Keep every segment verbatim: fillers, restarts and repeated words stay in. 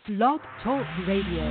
Blog Talk Radio.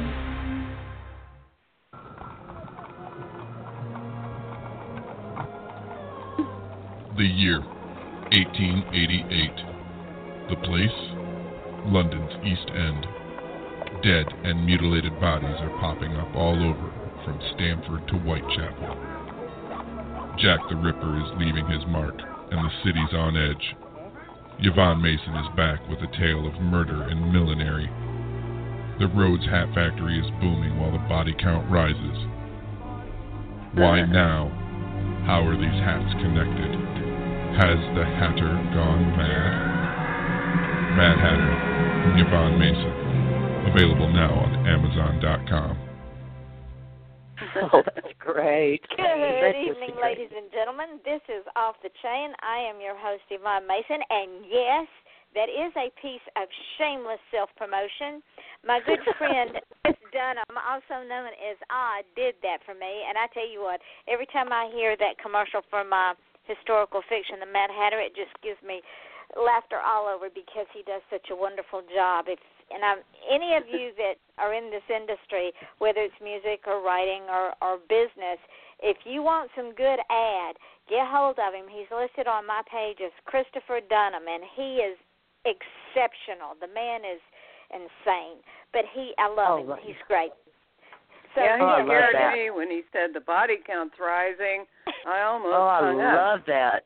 The year, eighteen eighty-eight. The place, London's East End. Dead and mutilated bodies are popping up all over, from Stamford to Whitechapel. Jack the Ripper is leaving his mark, and the city's on edge. Yvonne Mason is back with a tale of murder and millinery. The Rhodes Hat Factory is booming while the body count rises. Why now? How are these hats connected? Has the Hatter gone mad? Mad Hatter from Yvonne Mason. Available now on Amazon dot com. Oh, that's great. Good That's evening, great. ladies and gentlemen. This is Off the Chain. I am your host, Yvonne Mason, and yes, that is a piece of shameless self-promotion. My good friend, Chris Dunham, also known as Odd, did that for me, and I tell you what, every time I hear that commercial from my historical fiction, The Mad Hatter, it just gives me laughter all over because he does such a wonderful job. If and I'm, any of you that are in this industry, whether it's music or writing or, or business, if you want some good ad, get hold of him. He's listed on my page as Christopher Dunham, and he is exceptional. The man is insane, but he, I love Oh, him. right. He's great. So, yeah, he Oh, I love scared that. me when he said the body count's rising. I almost Oh, I hung up. love that.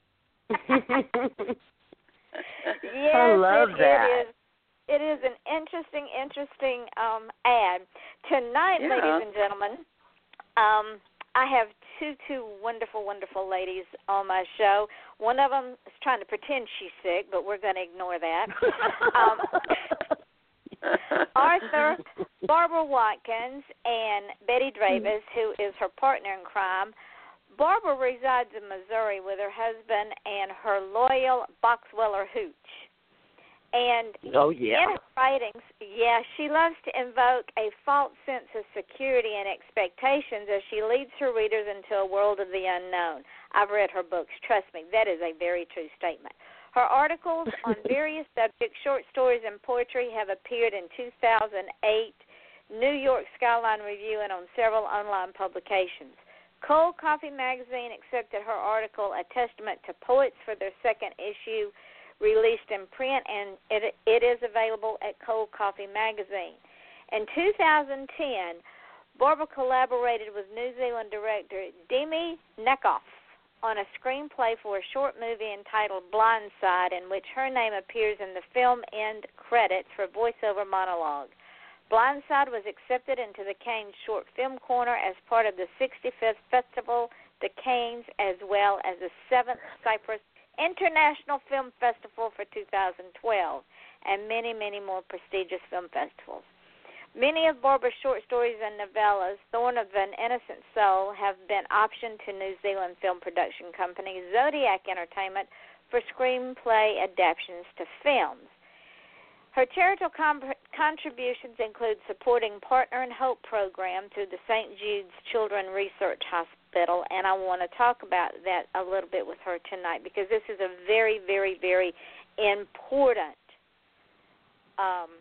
yes, I love it, that. It is, it is an interesting, interesting um, ad. Tonight, Yeah. ladies and gentlemen, um, I have two, two wonderful, wonderful ladies on my show. One of them is trying to pretend she's sick, but we're going to ignore that. um, Arthur, Barbara Watkins, and Betty Dravis, who is her partner in crime. Barbara resides in Missouri with her husband and her loyal Boxweller hooch. And Oh, yeah. in her writings, yeah, she loves to invoke a false sense of security and expectations as she leads her readers into a world of the unknown. I've read her books. Trust me, that is a very true statement. Her articles on various subjects, short stories, and poetry have appeared in two thousand eight, New York Skyline Review, and on several online publications. Cold Coffee Magazine accepted her article, A Testament to Poets, for their second issue, released in print, and it, it is available at Cold Coffee Magazine. In two thousand ten, Barbara collaborated with New Zealand director Demi Nekoff on a screenplay for a short movie entitled Blindside, in which her name appears in the film end credits for voiceover monologue. Blindside was accepted into the Cannes Short Film Corner as part of the sixty-fifth Festival de Cannes, as well as the seventh Cyprus International Film Festival for two thousand twelve, and many, many more prestigious film festivals. Many of Barbara's short stories and novellas, Thorn of an Innocent Soul, have been optioned to New Zealand film production company Zodiac Entertainment for screenplay adaptations to films. Her charitable com- contributions include supporting Partner in Hope program through the Saint Jude's Children Research Hospital, and I want to talk about that a little bit with her tonight because this is a very, very, very important um,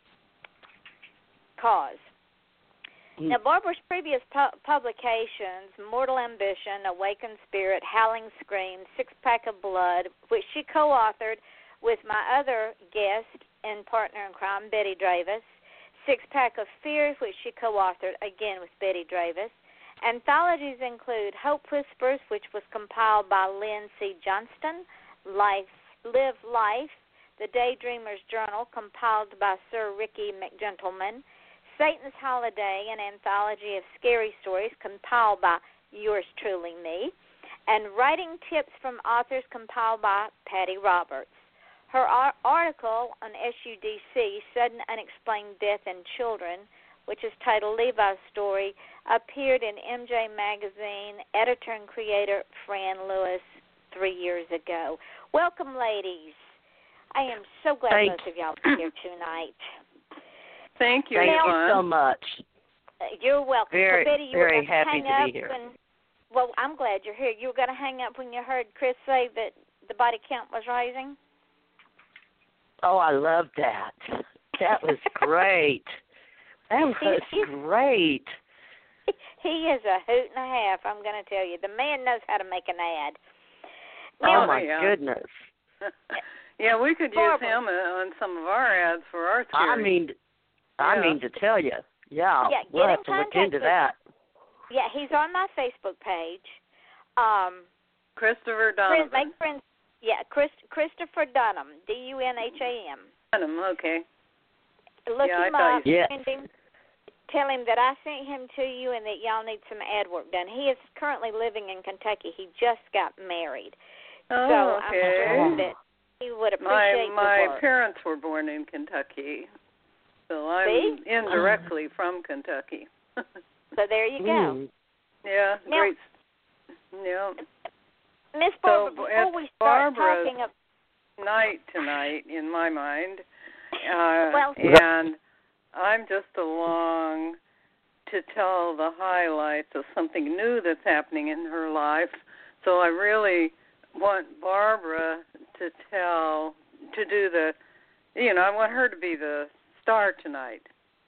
cause. Mm. Now, Barbara's previous pu- publications, Mortal Ambition, Awakened Spirit, Howling Scream, Six Pack of Blood, which she co-authored with my other guest and partner in crime, Betty Dravis, Six Pack of Fears, which she co-authored again with Betty Dravis. Anthologies include Hope Whispers, which was compiled by Lynn C. Johnston, Life, Live Life, The Daydreamer's Journal, compiled by Sir Ricky McGentleman, Satan's Holiday, an anthology of scary stories, compiled by yours truly, me, and Writing Tips from Authors, compiled by Patty Roberts. Her article on S U D C, Sudden Unexplained Death in Children, which is titled Levi's Story, appeared in M J Magazine, editor and creator Fran Lewis, three years ago. Welcome, ladies. I am so glad Thank most of y'all are here tonight. Thank you, Thank Yvonne. you so much. Uh, You're welcome. Very, so, Betty, you very were gonna happy hang to up be here. When, well, I'm glad you're here. You were going to hang up when you heard Chris say that the body count was rising? Oh, I love that. That was great. That was He- great. He is a hoot and a half, I'm going to tell you. The man knows how to make an ad. Oh, Now, my yeah. goodness. Yeah, we could use Barbara. him on some of our ads for our series. I mean, I Yeah. mean to tell you, yeah, Yeah, we'll get have in to look contact into with that. yeah, he's on my Facebook page. Um, Christopher friends, Donovan. make friends. Yeah, Chris, Christopher Dunham, D U N H A M. Dunham, okay. Look Yeah, I him thought up. you- Yeah. Send him. Tell him that I sent him to you and that y'all need some ad work done. He is currently living in Kentucky. He just got married. Oh, so okay. I'm sure that he would My appreciate my your work. parents were born in Kentucky, so I'm See? indirectly from Kentucky. So there you go. Mm. Yeah, Now- great. Yeah, Miss So, Barbara, before it's we start Barbara's- talking about night tonight in my mind, uh, Well- and I'm just along to tell the highlights of something new that's happening in her life. So I really want Barbara to tell, to do the, you know, I want her to be the star tonight.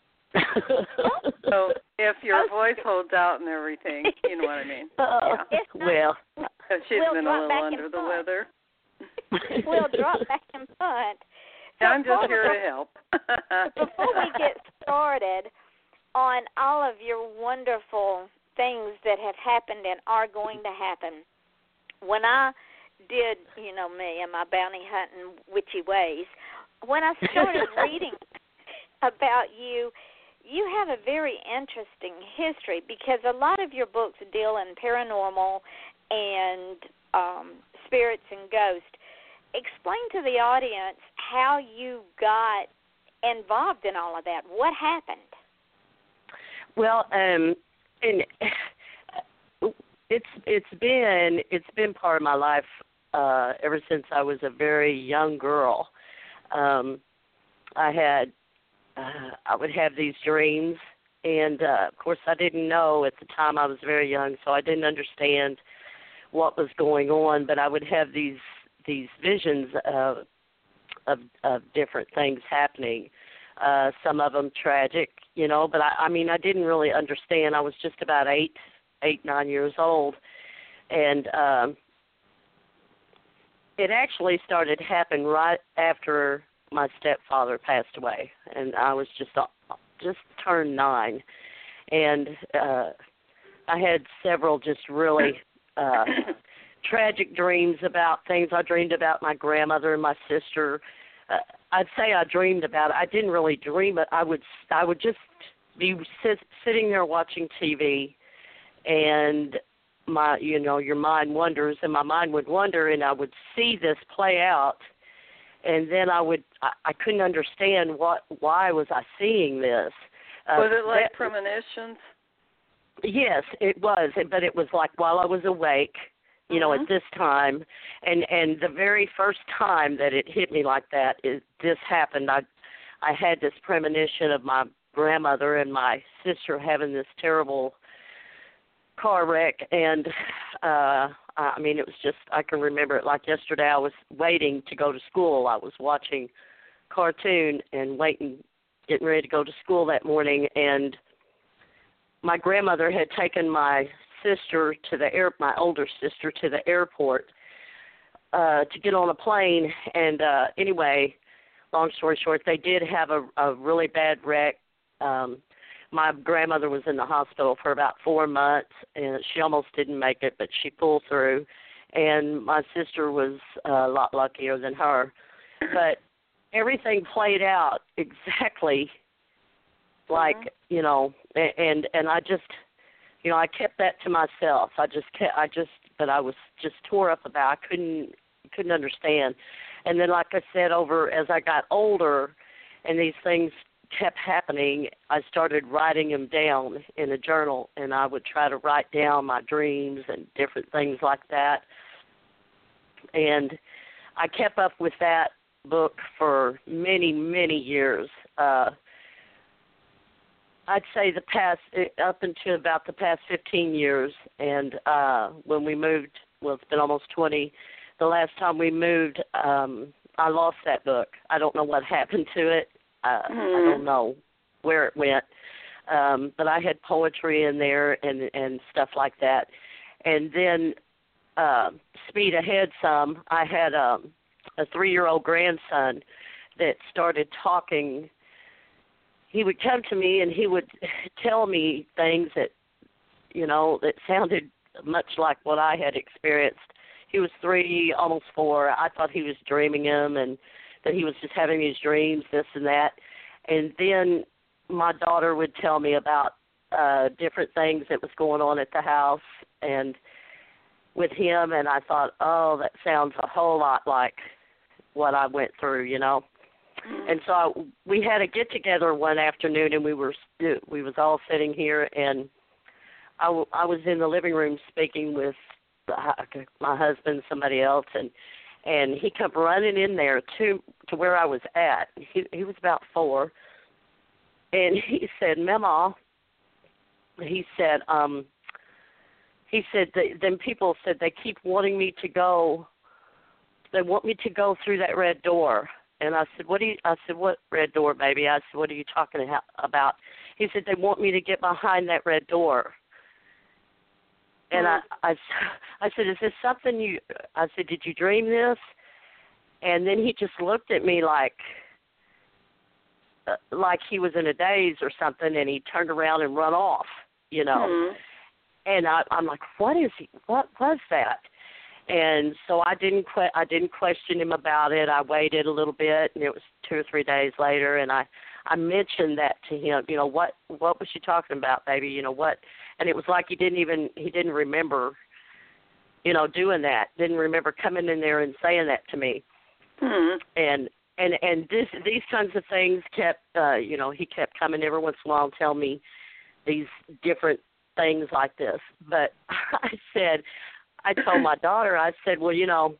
So if your voice holds out and everything, you know what I mean. Oh, Yeah. It's not- well, 'Cause she's We'll been drop a little back under in the front. weather. we'll drop back and punt. So I'm just here Barbara, to help. Before we get started on all of your wonderful things that have happened and are going to happen, when I did, you know me and my bounty hunting witchy ways, when I started reading about you, you have a very interesting history because a lot of your books deal in paranormal and um, spirits and ghosts. Explain to the audience how you got involved in all of that. What happened? well, um, and it's it's been it's been part of my life uh, ever since I was a very young girl. Um, I had uh, I would have these dreams, and uh, of course I didn't know at the time. I was very young, so I didn't understand what was going on. But I would have these these visions of of, of different things happening. Uh, some of them tragic, you know. But I, I mean, I didn't really understand. I was just about eight, eight, nine years old, and um, it actually started to happen right after my stepfather passed away, and I was just just turned nine, and uh, I had several just really uh, tragic dreams about things. I dreamed about my grandmother and my sister. Uh, I'd say I dreamed about it. I didn't really dream it. I would I would just be sit, sitting there watching T V, and my you know your mind wanders, and my mind would wander, and I would see this play out. And then I would, I, I couldn't understand what, why was I seeing this? Uh, Was it like that, premonitions? Yes, it was, but it was like while I was awake, you Mm-hmm. know, at this time, and and the very first time that it hit me like that is this happened. I, I had this premonition of my grandmother and my sister having this terrible car wreck, and uh I mean, it was just, I can remember it like yesterday. I was waiting to go to school. I was watching cartoon and waiting, getting ready to go to school that morning, and my grandmother had taken my sister to the air, my older sister to the airport uh, to get on a plane, and uh, anyway, long story short, they did have a, a really bad wreck. Um, My grandmother was in the hospital for about four months, and she almost didn't make it, but she pulled through. And my sister was a lot luckier than her. But everything played out exactly like, mm-hmm. you know, and and I just, you know, I kept that to myself. I just kept, I just, but I was just tore up about it. I couldn't, couldn't understand. And then, like I said, over as I got older and these things kept happening, I started writing them down in a journal, and I would try to write down my dreams and different things like that. And I kept up with that book for many, many years. Uh, I'd say the past, up until about the past fifteen years, and uh, when we moved, well, it's been almost twenty, the last time we moved, um, I lost that book. I don't know what happened to it. Uh, mm-hmm. I don't know where it went, um, but I had poetry in there and and stuff like that. And then, uh, speed ahead some, I had um, a three-year-old grandson that started talking. He would come to me and he would tell me things that, you know, that sounded much like what I had experienced. He was three, almost four. I thought he was dreaming them and that he was just having these dreams, this and that. And then my daughter would tell me about uh, different things that was going on at the house and with him, and I thought, oh, that sounds a whole lot like what I went through, you know. And so I, we had a get-together one afternoon, and we were we was all sitting here, and I, w- I was in the living room speaking with my husband, somebody else, and and he come running in there to to where I was at. He he was about four, and he said, "Mama," he said, um, he said, then people said they keep wanting me to go. They want me to go through that red door. And I said, what do you, I said, what red door, baby? I said, what are you talking about? He said, they want me to get behind that red door. And I, I, I said, is this something you, I said, did you dream this? And then he just looked at me like, uh, like he was in a daze or something, and he turned around and run off, you know. Mm-hmm. And I, I'm like, what is he, what was that? And so I didn't que- I didn't question him about it. I waited a little bit, and it was two or three days later, and I, I mentioned that to him. You know, what what was she talking about, baby? You know what? And it was like he didn't even he didn't remember, you know, doing that. Didn't remember coming in there and saying that to me. Mm-hmm. And and and this these kinds of things kept, uh, you know, he kept coming every once in a while and tell me these different things like this. But I said. I told my daughter, I said, well, you know,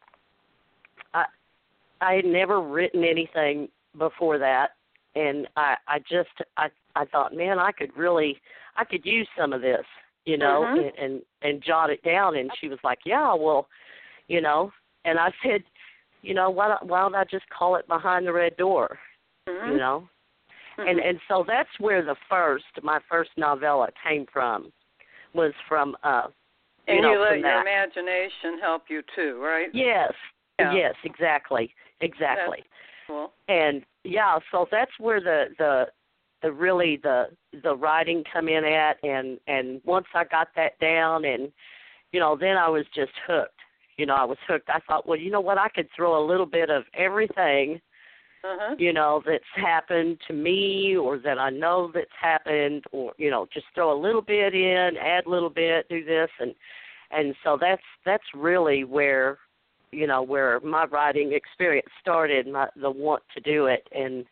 I I had never written anything before that, and I, I just, I, I thought, man, I could really, I could use some of this, you know, mm-hmm. and, and, and jot it down. And she was like, yeah, well, you know, and I said, you know, why don't, why don't I just call it Behind the Red Door, mm-hmm. you know? Mm-hmm. And and so that's where the first, my first novella came from, was from, uh, And you, know, you let your that. imagination help you too, right? Yes, yeah. yes, exactly, exactly. That's cool. And yeah, so that's where the the the really the the writing come in at, and and once I got that down, and you know, then I was just hooked. You know, I was hooked. I thought, well, you know what, I could throw a little bit of everything. Uh-huh. You know, that's happened to me, or that I know that's happened, or you know, just throw a little bit in, add a little bit, do this, and and so that's that's really where, you know, where my writing experience started, my, the want to do it, and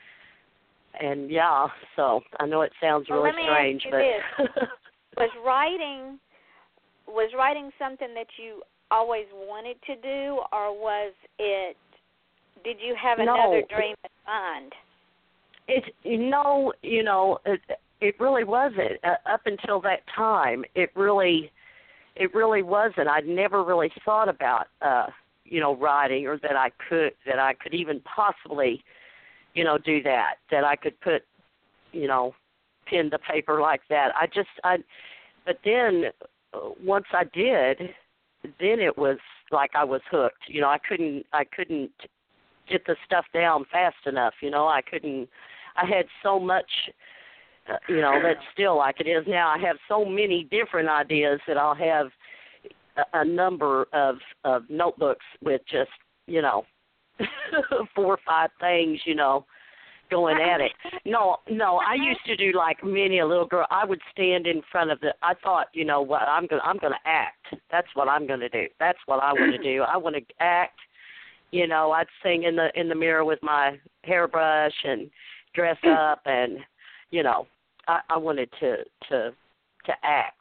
and yeah, so I know it sounds well, really let me strange, ask you but this. was writing was writing something that you always wanted to do, or was it? Did you have another no. dream in mind? It, no, you know, it, it really wasn't. Uh, up until that time, it really, it really wasn't. I'd never really thought about, uh, you know, writing, or that I could, that I could even possibly, you know, do that. That I could put, you know, pen to paper like that. I just, I, but then uh, once I did, then it was like I was hooked. You know, I couldn't, I couldn't. get the stuff down fast enough, you know. I couldn't, I had so much, uh, you know, that's still like it is now. I have so many different ideas that I'll have a, a number of, of notebooks with just, you know, four or five things, you know, going at it. No, no, I used to do like many a little girl. I would stand in front of the, I thought, you know what, I'm going to I'm going to act. That's what I'm going to do. That's what I want to do. I want to act. You know, I'd sing in the in the mirror with my hairbrush and dress up, and you know, I, I wanted to to to act.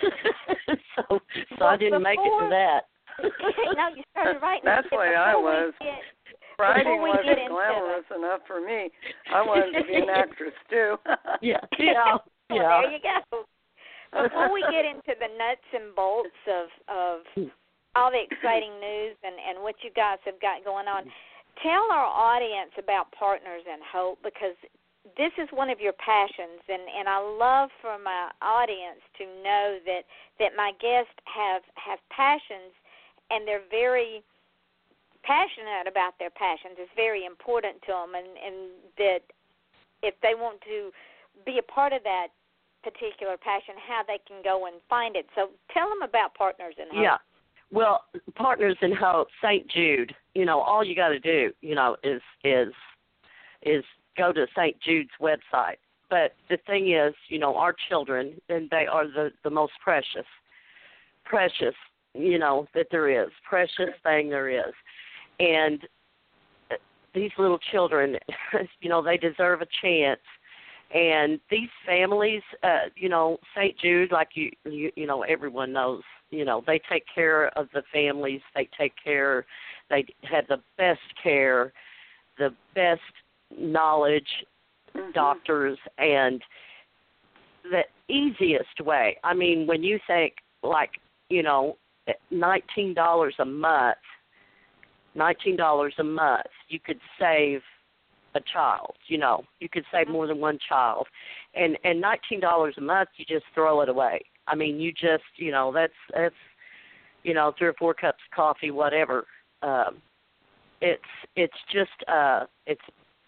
so so well, I didn't before, make it to that. no, you started writing. That's the way I was. Get, Writing wasn't glamorous the, enough for me. I wanted to be an actress too. yeah, yeah, well, yeah. There you go. Before we get into the nuts and bolts of of all the exciting news and, and what you guys have got going on, tell our audience about Partners in Hope, because this is one of your passions, and, and I love for my audience to know that, that my guests have, have passions, and they're very passionate about their passions. It's very important to them, and, and that if they want to be a part of that particular passion, how they can go and find it. So tell them about Partners in Hope. Yeah. Well, Partners in Hope, Saint Jude, you know, all you got to do, you know, is is is go to Saint Jude's website. But the thing is, you know, our children, and they are the, the most precious, precious, you know, that there is, precious thing there is. And these little children, you know, they deserve a chance. And these families, uh, you know, Saint Jude, like you, you, you know, everyone knows, you know, they take care of the families. They take care, they have the best care, the best knowledge, mm-hmm. doctors, and the easiest way. I mean, when you think, like, you know, nineteen dollars a month, nineteen dollars a month, you could save a child, you know. You could save more than one child. And and nineteen dollars a month, you just throw it away. I mean, you just, you know, that's, that's you know, three or four cups of coffee, whatever. Um, it's it's just, uh, it's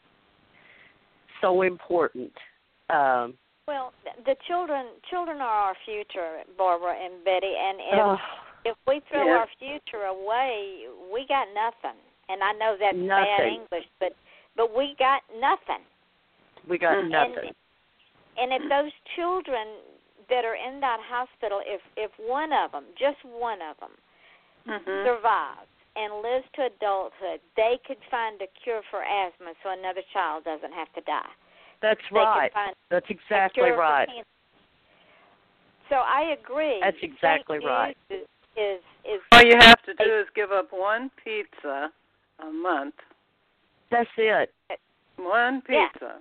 so important. Um, well, the children children are our future, Barbara and Betty, and if, uh, if we throw yeah. our future away, we got nothing. And I know that's nothing. bad English, but but we got nothing. We got and, nothing. And if those children that are in that hospital, if if one of them, just one of them, mm-hmm. survives and lives to adulthood, they could find a cure for asthma so another child doesn't have to die. That's they right. That's exactly right. So I agree. That's exactly Saint right. Jude Is, is, is all you have to do is give up one pizza a month. That's it. One pizza. Yeah.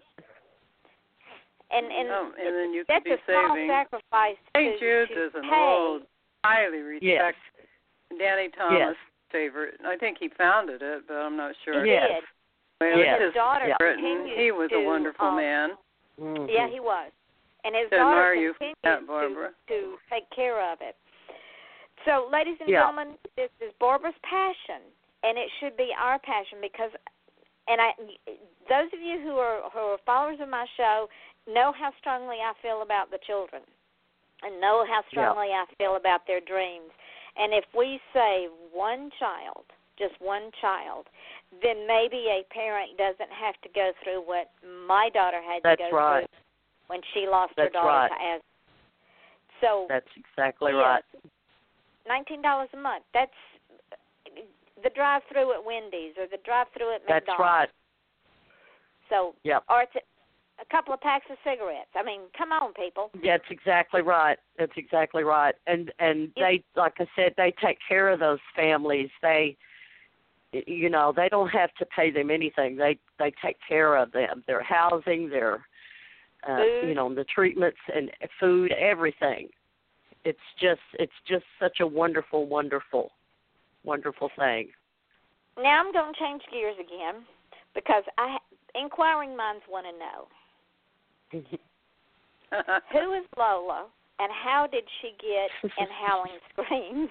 And and, oh, and then you that's could be a small saving. sacrifice. Saint Jude's to is an pay. old, highly respected. Yes. Danny Thomas' yes. favorite. I think he founded it, but I'm not sure. He yes. did. Well, yes. His daughter yeah. Britain. He was to, a wonderful um, man. Mm-hmm. Yeah, he was. And his To daughter admire you for continued that, Barbara. to, to take care of it. So, ladies and yeah. gentlemen, this is Barbara's passion, and it should be our passion because, and I, those of you who are who are followers of my show know how strongly I feel about the children, and know how strongly yeah. I feel about their dreams. And if we save one child, just one child, then maybe a parent doesn't have to go through what my daughter had That's to go right. through when she lost That's her daughter right. to asthma. So that's exactly yes, right. nineteen dollars a month. That's the drive-through at Wendy's or the drive-through at McDonald's. That's right. So, yep. or it's a couple of packs of cigarettes. I mean, come on, people. That's exactly right. That's exactly right. And and Yep. they, like I said, they take care of those families. They, you know, they don't have to pay them anything. They they take care of them. Their housing, their, uh, Food. you know, the treatments and food, everything. It's just it's just such a wonderful, wonderful, wonderful thing. Now I'm going to change gears again because I inquiring minds want to know. Who is Lola, and how did she get in Howling Screams?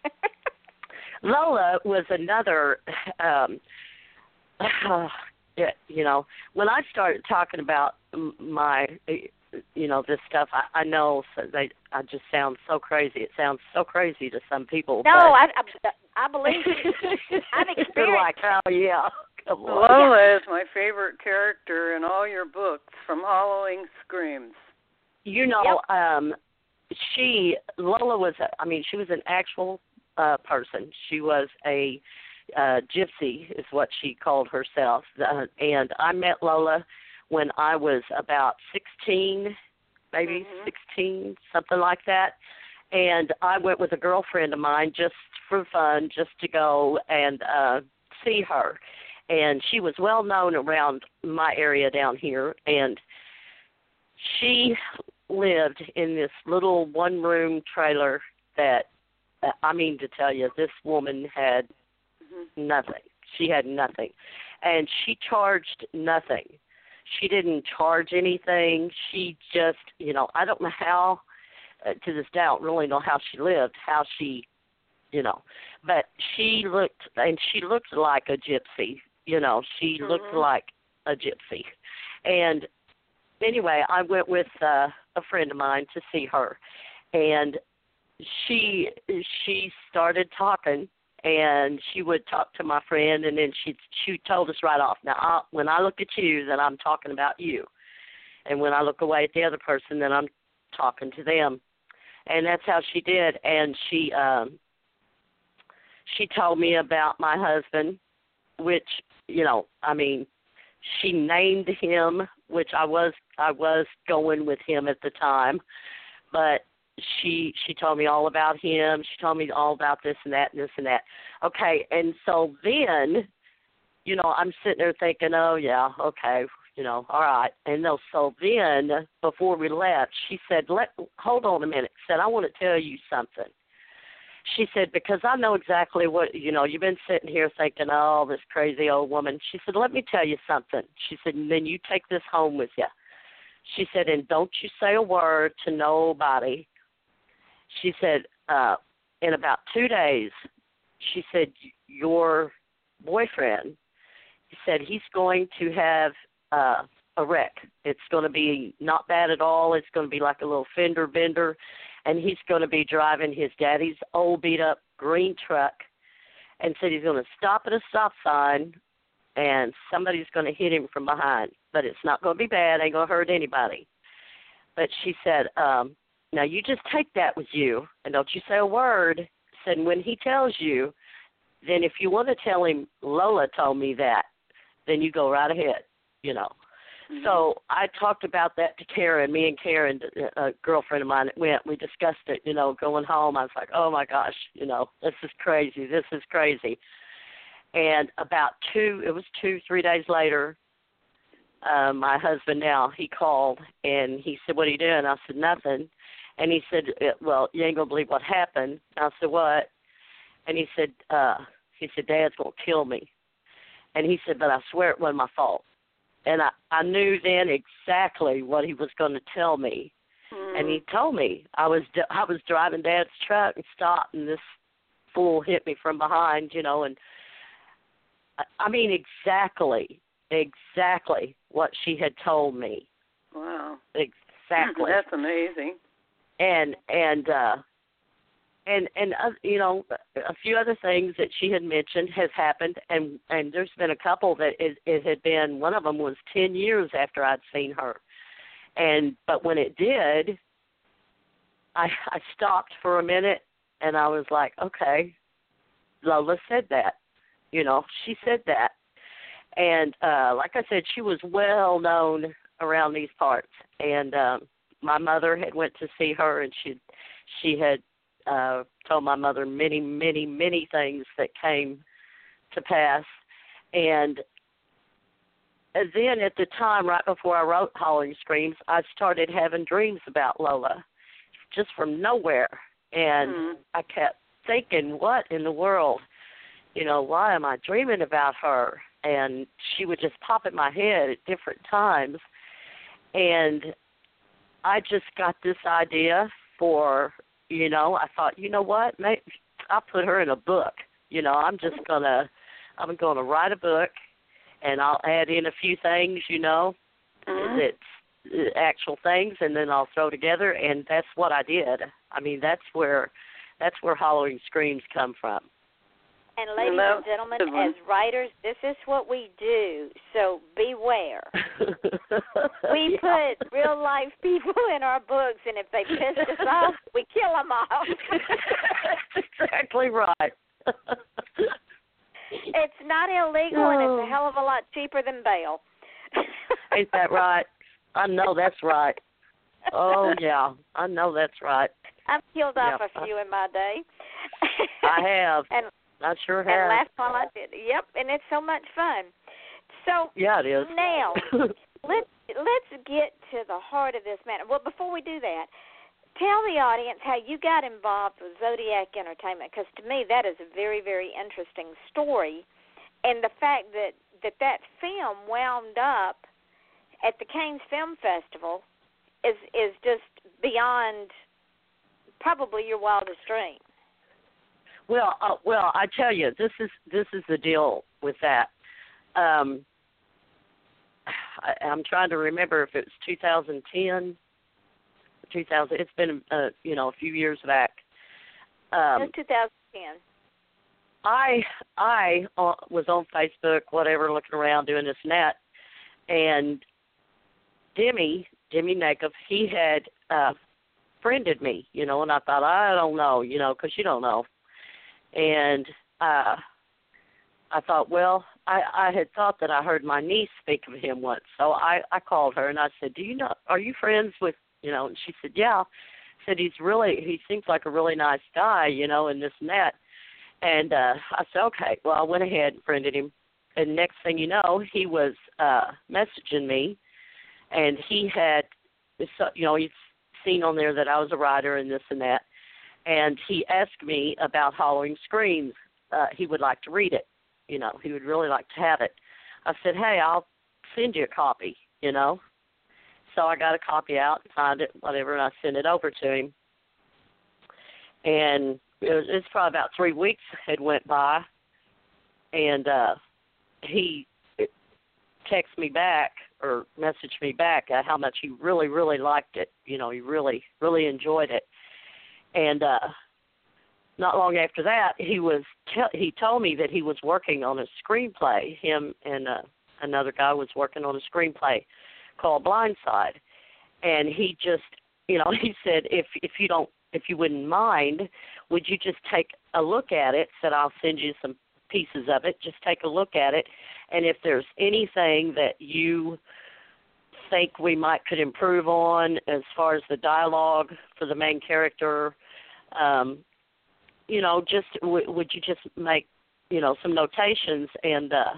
Lola was another, um, uh, you know, when I started talking about my, you know, this stuff, I, I know they, I just sound so crazy. It sounds so crazy to some people. No, but I, I, I believe you. I've experienced They're like, oh, yeah. Come on. Lola is my favorite character in all your books, from Howling Screams. You know, yep. um, she, Lola was, a, I mean, she was an actual uh, person. She was a uh, gypsy, is what she called herself. Uh, and I met Lola when I was about sixteen, maybe mm-hmm. sixteen, something like that. And I went with a girlfriend of mine just for fun, just to go and uh, see her. And she was well known around my area down here. And she lived in this little one-room trailer that, I mean to tell you, this woman had mm-hmm. nothing. She had nothing. and she charged nothing. She didn't charge anything. She just, you know, I don't know how, uh, to this day, I don't really know how she lived, how she, you know, but she looked, and she looked like a gypsy, you know, she mm-hmm. looked like a gypsy. And anyway, I went with uh, a friend of mine to see her, and she she started talking, and she would talk to my friend, and then she she told us right off, now, I, when I look at you, then I'm talking about you. And when I look away at the other person, then I'm talking to them. And that's how she did. And she um, she told me about my husband, which, you know, I mean, she named him, which I was I was going with him at the time, but she she told me all about him. She told me all about this and that and this and that. Okay, and so then, you know, I'm sitting there thinking, oh yeah, okay, you know, all right. And no, so then before we left, she said, "Let hold on a minute." She said, "I want to tell you something." She said, because I know exactly what, you know, you've been sitting here thinking, oh, this crazy old woman. She said, let me tell you something. She said, and then you take this home with you. She said, and don't you say a word to nobody. She said, uh, in about two days, she said, your boyfriend, he said, he's going to have uh, a wreck. It's going to be not bad at all. It's going to be like a little fender bender. And he's going to be driving his daddy's old beat-up green truck, and said he's going to stop at a stop sign, and somebody's going to hit him from behind. But it's not going to be bad. Ain't going to hurt anybody. But she said, um, now you just take that with you, and don't you say a word. Said when he tells you, then if you want to tell him Lola told me that, then you go right ahead, you know. Mm-hmm. So I talked about that to Karen. Me and Karen, a girlfriend of mine that went, we discussed it, you know, going home. I was like, oh, my gosh, you know, this is crazy. This is crazy. And about two, it was two, three days later, uh, my husband now, he called, and he said, what are you doing? I said, nothing. And he said, well, you ain't going to believe what happened. I said, what? And he said, uh, he said, Dad's going to kill me. And he said, but I swear it wasn't my fault. And I, I knew then exactly what he was going to tell me. Mm. And he told me. I was I was driving Dad's truck and stopped, and this fool hit me from behind, you know. And I, I mean exactly, exactly what she had told me. Wow. Exactly. That's amazing. And, and, uh, And, and uh, you know, a few other things that she had mentioned has happened, and, and there's been a couple that it, it had been, one of them was ten years after I'd seen her. And but when it did, I, I stopped for a minute, and I was like, okay, Lola said that. You know, she said that. And uh, like I said, she was well known around these parts. And um, my mother had went to see her, and she she had, Uh, told my mother many, many, many things that came to pass. And then at the time, right before I wrote Hollering Screams, I started having dreams about Lola, just from nowhere. And mm-hmm. I kept thinking, what in the world? You know, why am I dreaming about her? And she would just pop in my head at different times. And I just got this idea for... You know, I thought, you know what? Maybe I'll put her in a book. You know, I'm just gonna, I'm gonna write a book, and I'll add in a few things. You know, mm-hmm. that's actual things, and then I'll throw together, and that's what I did. I mean, that's where, that's where Hollering Screams come from. And ladies Hello. and gentlemen, as writers, this is what we do, so beware. We yeah. put real-life people in our books, and if they piss us off, we kill them off. That's exactly right. It's not illegal, and it's a hell of a lot cheaper than bail. Ain't that right? I know that's right. Oh, yeah, I know that's right. I've killed off yeah. a few in my day. I have. and I sure have. And laughed while I did. Yep, and it's so much fun. So yeah, it is. Now, let's let's get to the heart of this matter. Well, before we do that, tell the audience how you got involved with Zodiac Entertainment, because to me that is a very, very interesting story, and the fact that that that film wound up at the Cannes Film Festival is is just beyond probably your wildest dream. Well, uh, well, I tell you, this is this is the deal with that. Um, I, I'm trying to remember if it was two thousand ten, two thousand. It's been uh, you know a few years back. Um, it was two thousand ten. I I uh, was on Facebook, whatever, looking around, doing this and that, and Demi Demi Nakev, he had uh, friended me, you know, and I thought, I don't know, you know, because you don't know, and uh, I thought, well, I, I had thought that I heard my niece speak of him once, so I, I called her and I said, do you know, are you friends with, you know, and she said, yeah. I said, he's really, he seems like a really nice guy, you know, and this and that. And uh, I said, okay. Well, I went ahead and friended him. And next thing you know, he was uh, messaging me, and he had, you know, he'd seen on there that I was a writer and this and that. And he asked me about Hollowing Screams. Uh, he would like to read it. You know, he would really like to have it. I said, hey, I'll send you a copy, you know. So I got a copy out, signed it, whatever, and I sent it over to him. And it was, it's probably about three weeks had went by, and uh, he texted me back or messaged me back uh, how much he really, really liked it. You know, he really, really enjoyed it. And uh, not long after that, he was te- he told me that he was working on a screenplay. Him and uh, another guy was working on a screenplay called Blindside. And he just, you know, he said, if if you don't, if you wouldn't mind, would you just take a look at it? Said, I'll send you some pieces of it. Just take a look at it. And if there's anything that you think we might could improve on as far as the dialogue for the main character, um, you know, just w- would you just make, you know, some notations? And uh,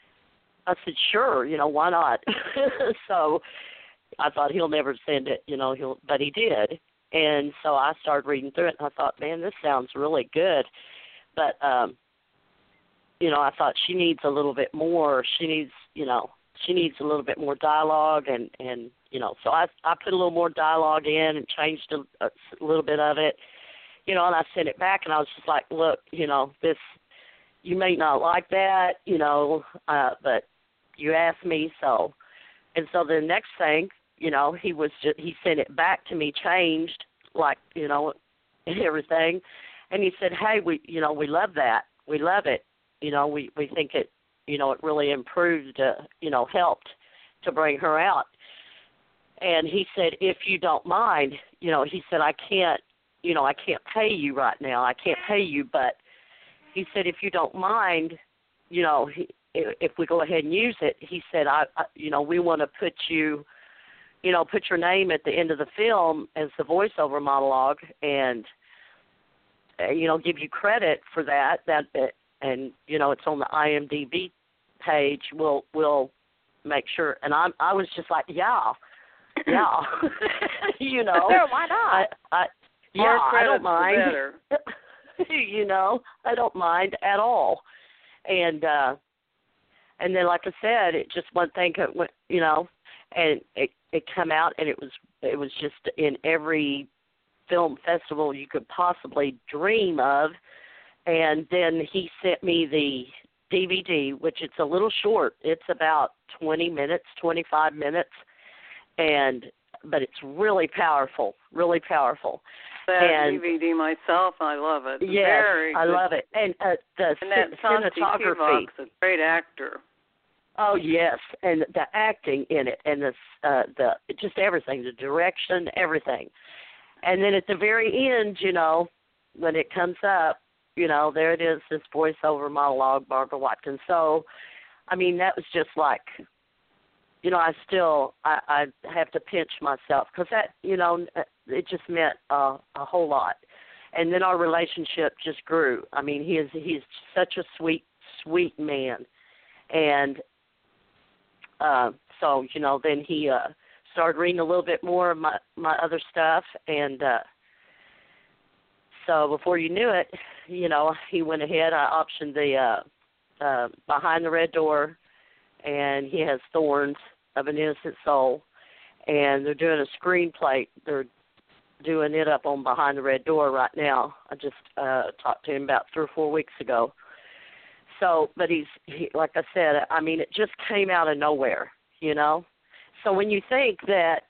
I said, sure, you know, why not? So I thought he'll never send it, you know, he'll, but he did. And so I started reading through it, and I thought, man, this sounds really good. But, um, you know, I thought she needs a little bit more. She needs, you know, she needs a little bit more dialogue. And, and you know, so I, I put a little more dialogue in and changed a, a little bit of it, you know, and I sent it back, and I was just like, look, you know, this, you may not like that, you know, uh, but you asked me, so. And so the next thing, you know, he was just, he sent it back to me, changed, like, you know, and everything. And he said, hey, we, you know, we love that. We love it. You know, we, we think it, you know, it really improved, uh, you know, helped to bring her out. And he said, if you don't mind, you know, he said, I can't, you know, I can't pay you right now. I can't pay you, but he said, if you don't mind, you know, he, if we go ahead and use it, he said, I, I you know, we want to put you, you know, put your name at the end of the film as the voiceover monologue, and uh, you know, give you credit for that. That and you know, it's on the I M D B page. We'll we'll make sure. And I I was just like, yeah, yeah, you know, sure, why not? I, I yeah, More I don't mind. Better. You know, I don't mind at all. And uh, and then, like I said, it just one thing, went, you know, and it it came out, and it was it was just in every film festival you could possibly dream of. And then he sent me the D V D, which it's a little short. It's about twenty minutes, twenty-five minutes, and but it's really powerful, really powerful. That and, D V D myself, I love it. Yes, Very I good. love it. And uh, the and that cinematography. Tuvok's a great actor. Oh yes, and the acting in it, and the uh, the just everything, the direction, everything. And then at the very end, you know, when it comes up, you know, there it is, this voiceover monologue, Barbara Watkins. So, I mean, that was just like, you know, I still, I, I have to pinch myself because that, you know, it just meant uh, a whole lot. And then our relationship just grew. I mean, he is he's such a sweet, sweet man. And uh, so, you know, then he uh, started reading a little bit more of my, my other stuff. And uh, so before you knew it, you know, he went ahead. I optioned the uh, uh, Behind the Red Door, and he has Thorns of an Innocent Soul, and they're doing a screenplay. They're doing it up on Behind the Red Door right now. I just uh, talked to him about three or four weeks ago. So, but he's, he, like I said, I mean, it just came out of nowhere, you know? So when you think that,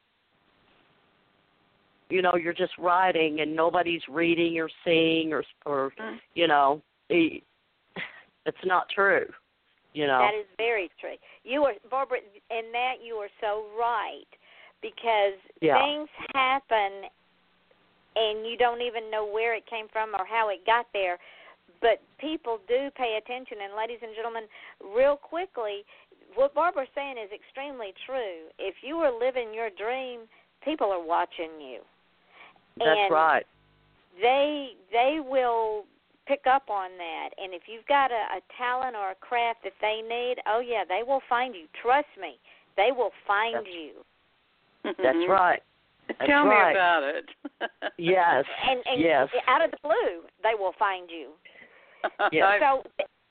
you know, you're just writing and nobody's reading or seeing or, or mm. you know, it, it's not true, you know? That is very true. You are, Barbara, in that you are so right, because yeah. things happen and you don't even know where it came from or how it got there. But people do pay attention, and ladies and gentlemen, real quickly, what Barbara's saying is extremely true. If you are living your dream, people are watching you. That's and right. They they will pick up on that, and if you've got a, a talent or a craft that they need, oh yeah, they will find you. Trust me, they will find That's, you. That's right. That's Tell right. me about it. Yes. And, and yes. out of the blue, they will find you. Yes. So,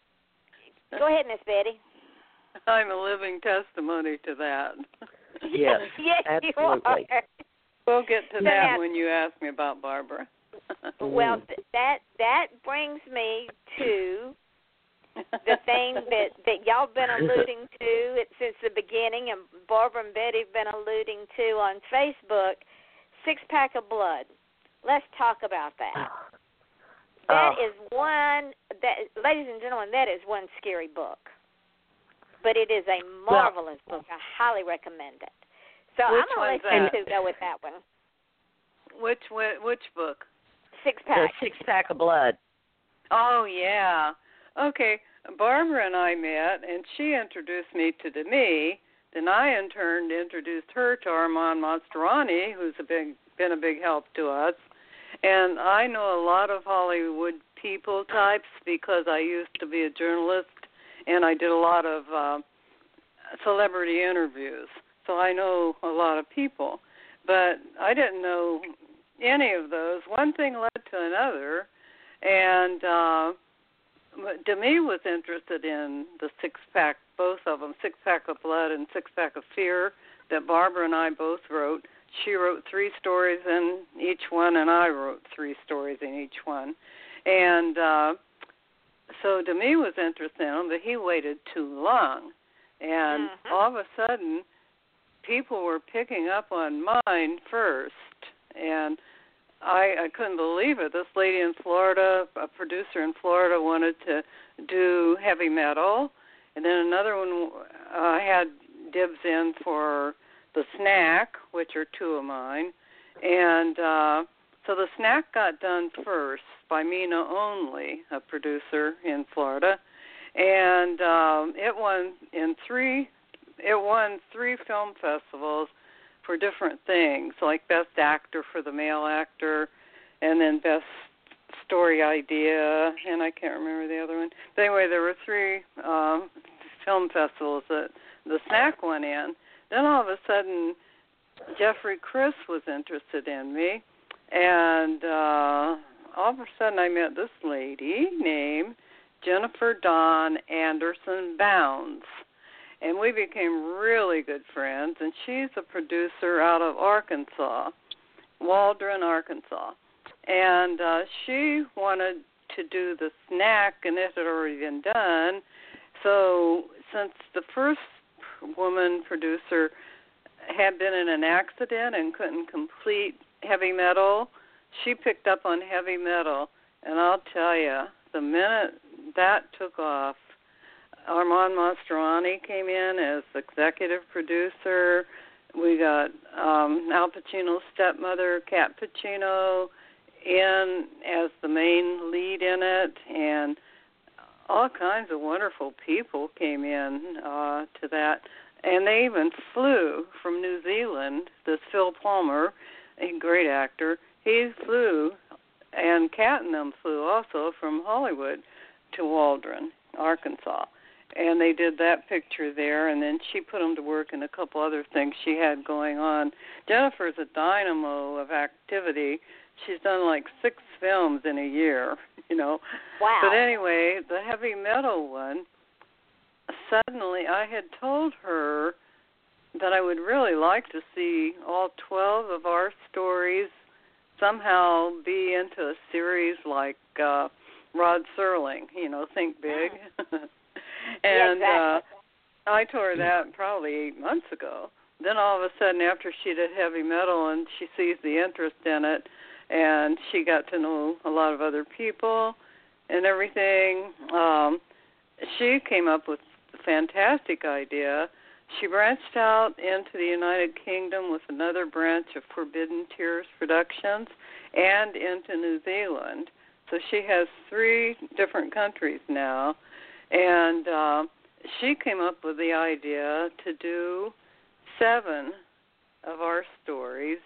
go ahead, Miss Betty. I'm a living testimony to that. Yes, yes, absolutely. You are. We'll get to So that now, when you ask me about Barbara. Well, th- that that brings me to the thing that, that y'all been alluding to it, since the beginning, and Barbara and Betty have been alluding to on Facebook, Six Pack of Blood. Let's talk about that. That oh. is one, that, ladies and gentlemen, that is one scary book. But it is a marvelous well, book. I highly recommend it. So I'm going to let you two go with that one. Which which book? Six Pack. The Six Pack of Blood. Oh, yeah. Okay, Barbara and I met, and she introduced me to Demi. Then I, in turn, introduced her to Armand Mastroianni, who's a big, been a big help to us. And I know a lot of Hollywood people types because I used to be a journalist, and I did a lot of uh, celebrity interviews. So I know a lot of people. But I didn't know any of those. One thing led to another, and uh, Demi was interested in the six-pack, both of them, Six-Pack of Blood and Six-Pack of Fear, that Barbara and I both wrote. She wrote three stories in each one, and I wrote three stories in each one. And uh, so Demi was interested in them, but he waited too long. And mm-hmm. all of a sudden, people were picking up on mine first. And I, I couldn't believe it. This lady in Florida, a producer in Florida, wanted to do heavy metal. And then another one uh, had dibs in for The Snack, which are two of mine. And uh, so The Snack got done first by Mina Only, a producer in Florida. And um, it won in three, it won three film festivals for different things, like Best Actor for the Male Actor, and then Best Story Idea, and I can't remember the other one. But anyway, there were three um, film festivals that The Snack went in. Then all of a sudden, Jeffrey Chris was interested in me, and uh, all of a sudden I met this lady named Jennifer Dawn Anderson Bounds. And we became really good friends, and she's a producer out of Arkansas, Waldron, Arkansas. And uh, she wanted to do The Snack, and it had already been done. So since the first woman producer had been in an accident and couldn't complete heavy metal, she picked up on heavy metal. And I'll tell you, the minute that took off, Armand Mastroianni came in as executive producer. We got um, Al Pacino's stepmother, Kat Pacino, in as the main lead in it, and all kinds of wonderful people came in uh, to that. And they even flew from New Zealand, this Phil Palmer, a great actor. He flew, and Kat and them flew also from Hollywood to Waldron, Arkansas. And they did that picture there, and then she put them to work in a couple other things she had going on. Jennifer's a dynamo of activity. She's done like six films in a year, you know. Wow. But anyway, the heavy metal one suddenly I had told her that I would really like to see all twelve of our stories somehow be into a series like uh, Rod Serling, you know, Think Big. and yeah, exactly. uh, I told her that probably eight months ago. Then all of a sudden, after she did heavy metal and she sees the interest in it, and she got to know a lot of other people and everything, um, she came up with a fantastic idea. She branched out into the United Kingdom with another branch of Forbidden Tears Productions and into New Zealand. So she has three different countries now. And uh, she came up with the idea to do seven of our stories.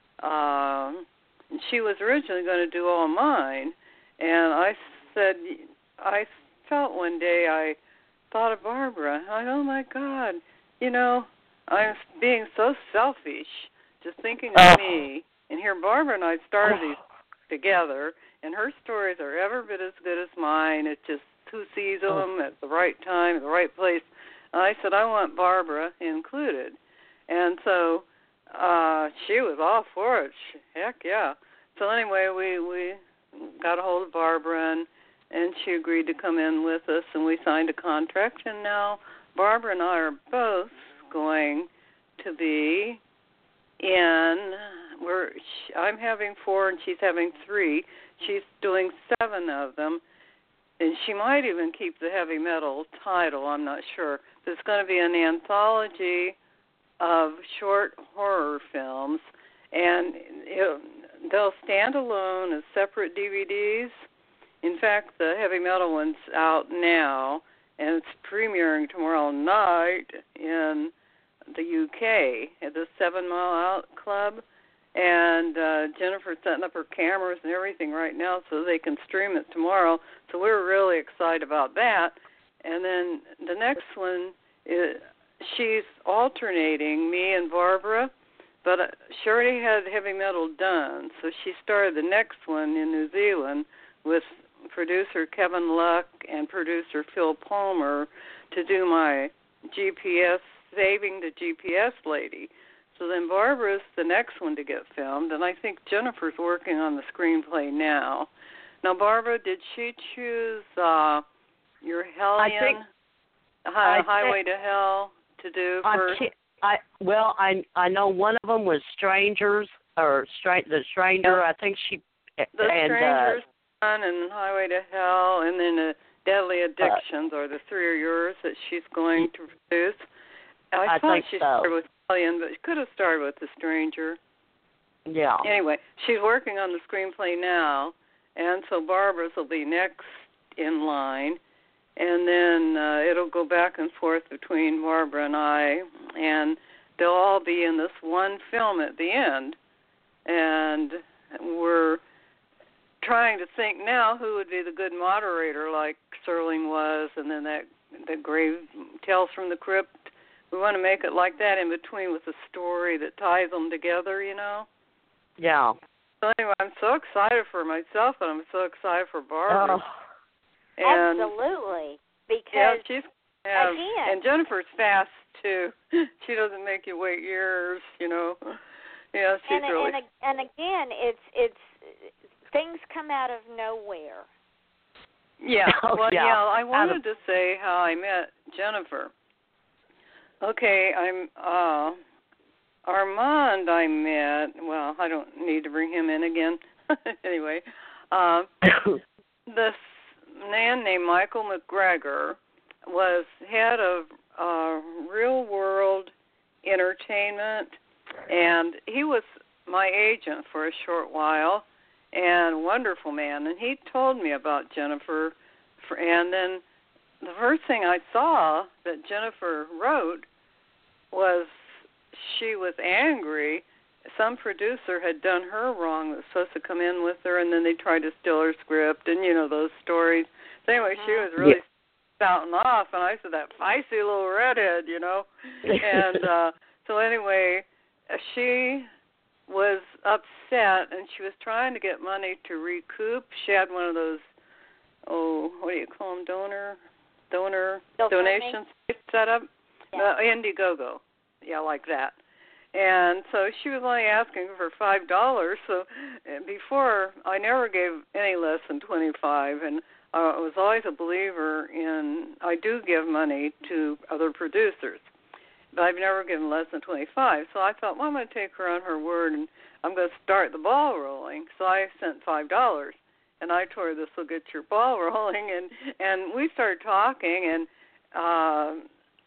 Um, she was originally going to do all mine. And I said, I felt one day, I thought of Barbara. I oh, my God. You know, I'm being so selfish, just thinking of oh. me. And here Barbara and I started oh. these together, and her stories are every bit as good as mine. It's just who sees them at the right time, at the right place. And I said, I want Barbara included. And so uh, she was all for it. She, heck, yeah. So anyway, we, we got a hold of Barbara, and, and she agreed to come in with us, and we signed a contract, and now Barbara and I are both going to be in, we're, I'm having four and she's having three. She's doing seven of them, and she might even keep the heavy metal title, I'm not sure. But it's going to be an anthology of short horror films, and it, they'll stand alone as separate D V Ds. In fact, the heavy metal one's out now, and it's premiering tomorrow night in the U K at the Seven Mile Out Club. And uh, Jennifer's setting up her cameras and everything right now so they can stream it tomorrow. So we're really excited about that. And then the next one, is, she's alternating me and Barbara, but she already had heavy metal done. So she started the next one in New Zealand with producer Kevin Luck and producer Phil Palmer to do my G P S, Saving the G P S Lady. So then Barbara's the next one to get filmed, and I think Jennifer's working on the screenplay now. Now, Barbara, did she choose uh, your Hellion, I think, hi, I Highway think, to Hell to do I first? I, well, I I know one of them was Strangers, or stra- The Stranger, yeah. I think she... The and, Stranger's uh, Son and Highway to Hell, and then uh, Deadly Addictions uh, are the three of yours that she's going to produce. I, I thought think she so. started with Hellion, but she could have started with The Stranger. Yeah. Anyway, she's working on the screenplay now, and so Barbara's will be next in line, and then uh, it'll go back and forth between Barbara and I, and they'll all be in this one film at the end. And we're trying to think now who would be the good moderator, like Serling was, and then that the Grave Tales from the Crypt. We want to make it like that in between with a story that ties them together, you know? Yeah. So anyway, I'm so excited for myself, and I'm so excited for Barbara. Oh. And, absolutely. Because, yeah, she's, yeah, again... And Jennifer's fast, too. She doesn't make you wait years, you know? Yeah, she's and, really... And, and again, it's it's things come out of nowhere. Yeah, well, yeah. yeah, I wanted to say how I met Jennifer. Okay, I'm uh, Armand. I met. Well, I don't need to bring him in again. Anyway, uh, this man named Michael McGregor was head of uh, Real World Entertainment, and he was my agent for a short while. And wonderful man. And he told me about Jennifer, for, and then the first thing I saw that Jennifer wrote was she was angry. Some producer had done her wrong that was supposed to come in with her, and then they tried to steal her script, and, you know, those stories. So anyway, she was really yeah. spouting off, and I said, that feisty little redhead, you know. And uh, so anyway, she was upset, and she was trying to get money to recoup. She had one of those, oh, what do you call them, donor, donor, donation sites. setup, Yeah. uh, Indiegogo, yeah, like that. And so she was only asking for five dollars. So before, I never gave any less than twenty-five, and uh, I was always a believer in. I do give money to other producers, but I've never given less than twenty-five. So I thought, well, I'm going to take her on her word, and I'm going to start the ball rolling. So I sent five dollars, and I told her this will get your ball rolling, and and we started talking, and. Uh,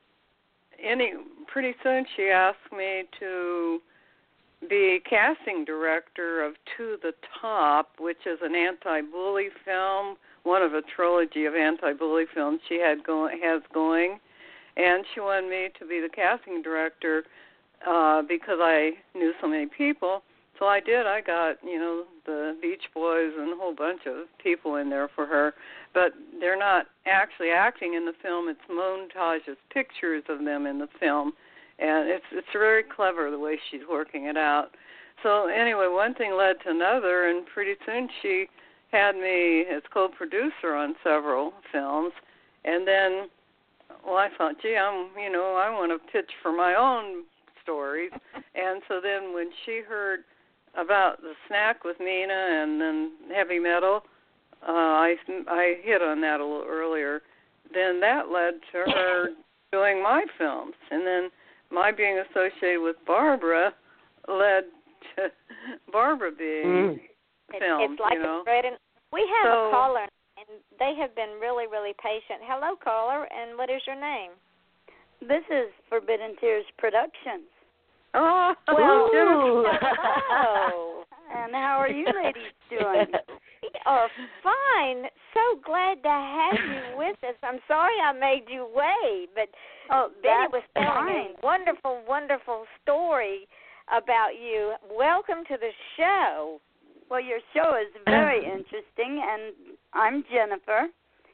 Any pretty soon she asked me to be casting director of To the Top, which is an anti-bully film, one of a trilogy of anti-bully films she had going has going, and she wanted me to be the casting director uh, because I knew so many people. So I did. I got, you know, the Beach Boys and a whole bunch of people in there for her. But they're not actually acting in the film. It's montages, pictures of them in the film. And it's it's very clever the way she's working it out. So anyway, one thing led to another, and pretty soon she had me as co-producer on several films. And then, well, I thought, gee, I'm, you know, I want to pitch for my own stories. And so then when she heard about the snack with Nina and then heavy metal, uh, I, I hit on that a little earlier. Then that led to her doing my films. And then my being associated with Barbara led to Barbara being Mm. filmed. It's like you know? a bread and we have So- a caller, and they have been really, really patient. Hello, caller, and what is your name? This is Forbidden Tears Productions. Oh, Well, Jennifer. Hello. And how are you ladies doing? We are fine. So glad to have you with us. I'm sorry I made you wait, but Oh, Betty that's was telling fine. a wonderful, wonderful story about you. Welcome to the show. Well, your show is very interesting, and I'm Jennifer.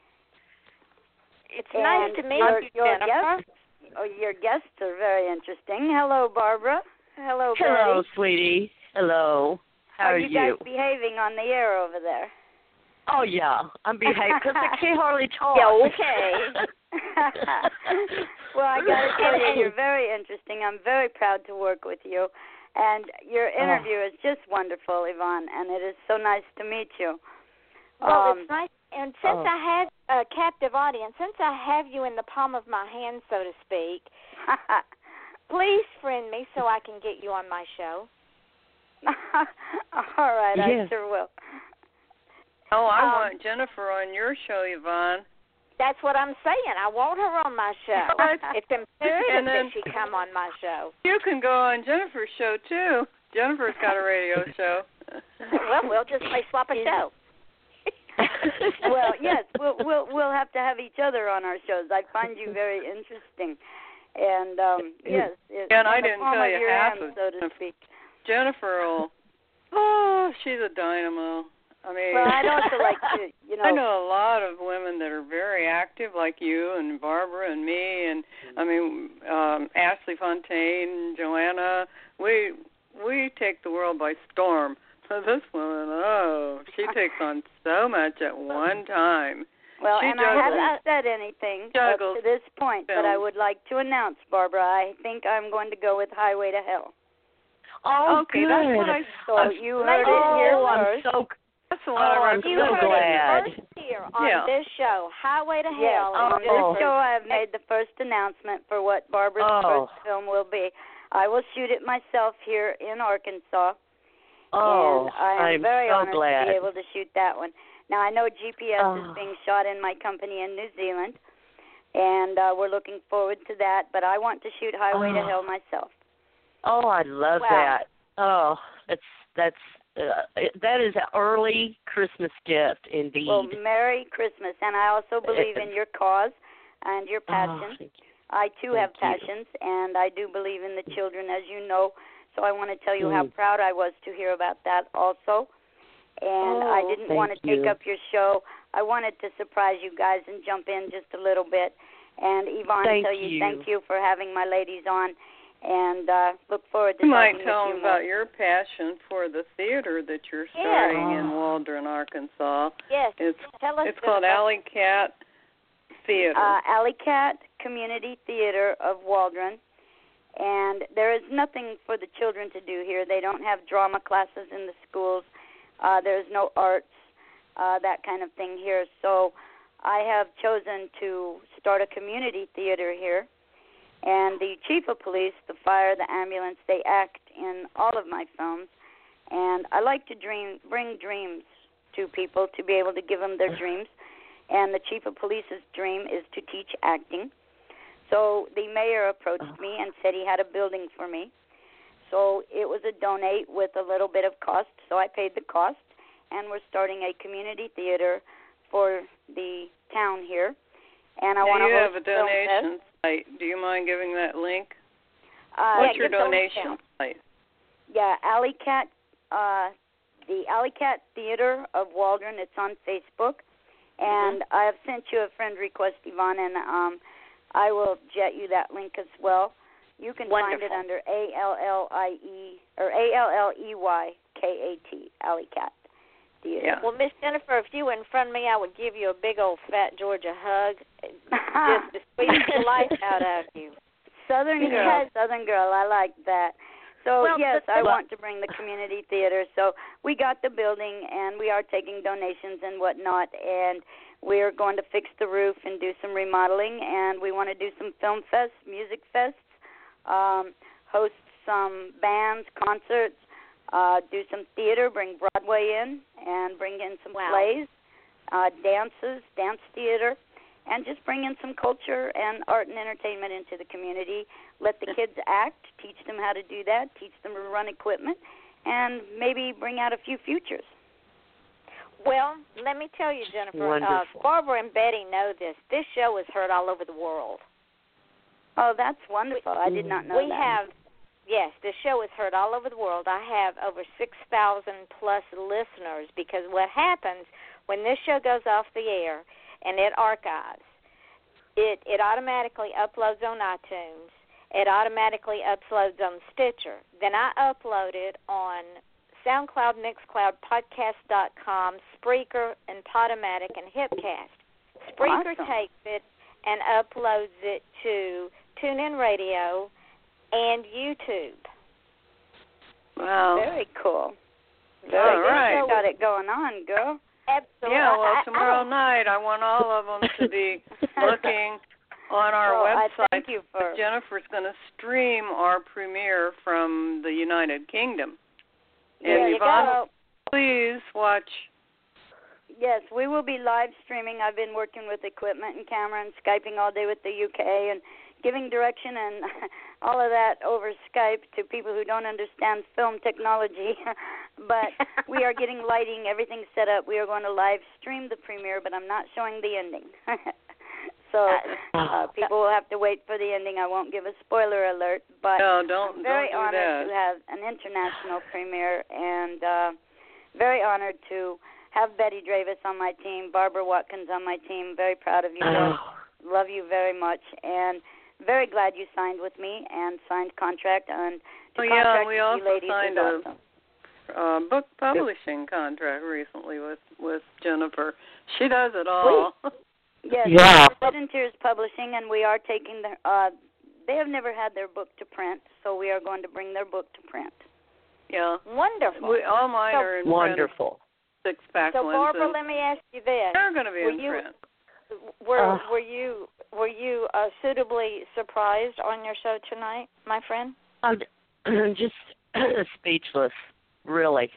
It's nice And to meet your, you, your Jennifer. Guests, oh, your guests are very interesting. Hello, Barbara. Hello, Hello, Betty. sweetie. Hello. How are are you, you? guys behaving on the air over there? Oh, yeah. I'm behaving because I can't hardly talk. Yeah, okay. Well, I got to tell you, you're very interesting. I'm very proud to work with you. And your interview is just wonderful, Yvonne, and it is so nice to meet you. Well, Um, it's nice. And since oh. I have a captive audience, since I have you in the palm of my hand, so to speak, please friend me so I can get you on my show. All right, Yes. I sure will. Oh, I Um, want Jennifer on your show, Yvonne. That's what I'm saying. I want her on my show. It's imperative And then- that she come on my show. You can go on Jennifer's show, too. Jennifer's got a radio show. Well, we'll just play swap a show. Well, yes, we'll we'll we'll have to have each other on our shows. I find you very interesting, and um, yes, it, And I in the didn't palm tell of you your half hand, of so to Jennifer. speak. Jennifer will, oh, she's a dynamo. I mean, Well, I'd also like to, you know, I know a lot of women that are very active, like you and Barbara and me, and I mean um, Ashley Fontaine, Joanna. We we take the world by storm. So this woman, oh, she takes on so much at one time. well, she and I juggles. haven't said anything up Juggles to this point, but I films. would like to announce, Barbara, I think I'm going to go with Highway to Hell. Oh, Okay, good. that's what I So Uh, you heard it oh, here I'm first. so That's the one I Oh, I'm You so heard glad. it first here on Yeah. this show, Highway to Yes, Hell. on Oh. this show I have made the first announcement for what Barbara's Oh. first film will be. I will shoot it myself here in Arkansas, Oh, and I am I'm very so honored glad. to be able to shoot that one. Now, I know G P S Oh. is being shot in my company in New Zealand, and uh, we're looking forward to that, but I want to shoot Highway to Oh. Hell myself. Oh, I love Wow. that. Oh, that's that's uh, that is an early Christmas gift indeed. Well, Merry Christmas, and I also believe in your cause and your Oh, passion. thank you. I, too, Thank have you. passions, and I do believe in the children, as you know. So I want to tell you how Mm. proud I was to hear about that also. And I Oh, didn't thank want to take you. up your show. I wanted to surprise you guys and jump in just a little bit. And Yvonne, Thank tell you, you. thank you for having my ladies on, and uh, look forward to You might talking tell with them you more. about your passion for the theater that you're starting in Oh. Waldron, Arkansas. Yes. It's Tell us it's called about- Alley Cat theater? Uh, Alley Cat Community Theater of Waldron. And there is nothing for the children to do here. They don't have drama classes in the schools. Uh, there's no arts, uh, that kind of thing here. So I have chosen to start a community theater here. And the chief of police, the fire, the ambulance, they act in all of my films. And I like to dream, bring dreams to people to be able to give them their dreams. And the chief of police's dream is to teach acting. So the mayor approached me and said he had a building for me. So it was a donate with a little bit of cost. So I paid the cost, and we're starting a community theater for the town here. And I now want to you host have a donation site. Do you mind giving that link? Uh, What's yeah, your donation site? Yeah, Alley Cat, uh, the Alley Cat Theater of Waldron. It's on Facebook. And mm-hmm. I have sent you a friend request, Yvonne, and um, I will jet you that link as well. You can Wonderful. find it under A L L I E or A L L E Y K A T, Alley Cat Theater. Yeah. Well, Miss Jennifer, if you were in front of me, I would give you a big old fat Georgia hug, just to squeeze the life out of you. Southern Because, girl, Southern girl, I like that. So well, yes, the, I the, want to bring the community theater. So we got the building, and we are taking donations and whatnot, and we're going to fix the roof and do some remodeling, and we want to do some film fests, music fests, um, host some bands, concerts, uh, do some theater, bring Broadway in, and bring in some wow. plays, uh, dances, dance theater, and just bring in some culture and art and entertainment into the community. Let the kids act, teach them how to do that, teach them to run equipment, and maybe bring out a few futures. Well, let me tell you, Jennifer, uh, Wonderful. Barbara and Betty know this. This show is heard all over the world. Oh, that's wonderful. I did not know we that. We have, yes, this show is heard all over the world. I have over six thousand plus listeners because what happens when this show goes off the air and it archives, it, it automatically uploads on iTunes. It automatically uploads on Stitcher. Then I upload it on SoundCloud, Mixcloud, Podcast dot com, Spreaker, and Podomatic, and Hipcast. Spreaker Awesome. takes it and uploads it to TuneIn Radio and YouTube. Wow. Very cool. Very all right. You got it going on, girl. Absolutely. Yeah, well, I, tomorrow I, night I want all of them to be looking on our well, website. I thank you for... Jennifer's going to stream our premiere from the United Kingdom. There And you Yvonne, go. please watch. Yes, we will be live streaming. I've been working with equipment and camera and Skyping all day with the U K and giving direction and all of that over Skype to people who don't understand film technology. But we are getting lighting, everything set up. We are going to live stream the premiere, but I'm not showing the ending. So uh, people will have to wait for the ending. I won't give a spoiler alert, but no, don't, I'm very don't do honored that. to have an international premiere and uh, very honored to have Betty Dravis on my team, Barbara Watkins on my team. Very proud of you. Oh. Love you very much, and very glad you signed with me and signed contract. And to Oh, yeah, contract we with also you ladies signed is a awesome. uh, book publishing contract recently with, with Jennifer. She does it all. Yes, Yeah. Blood and Tears Publishing, and we are taking the. Uh, they have never had their book to print, so we are going to bring their book to print. Yeah. wonderful. We, all mine So- are in Wonderful. print, six-pack So, ones. Barbara, and let me ask you this. they're going to be Were in you- print. Were Uh. were you were you uh, suitably surprised on your show tonight, my friend? I'm just speechless, really.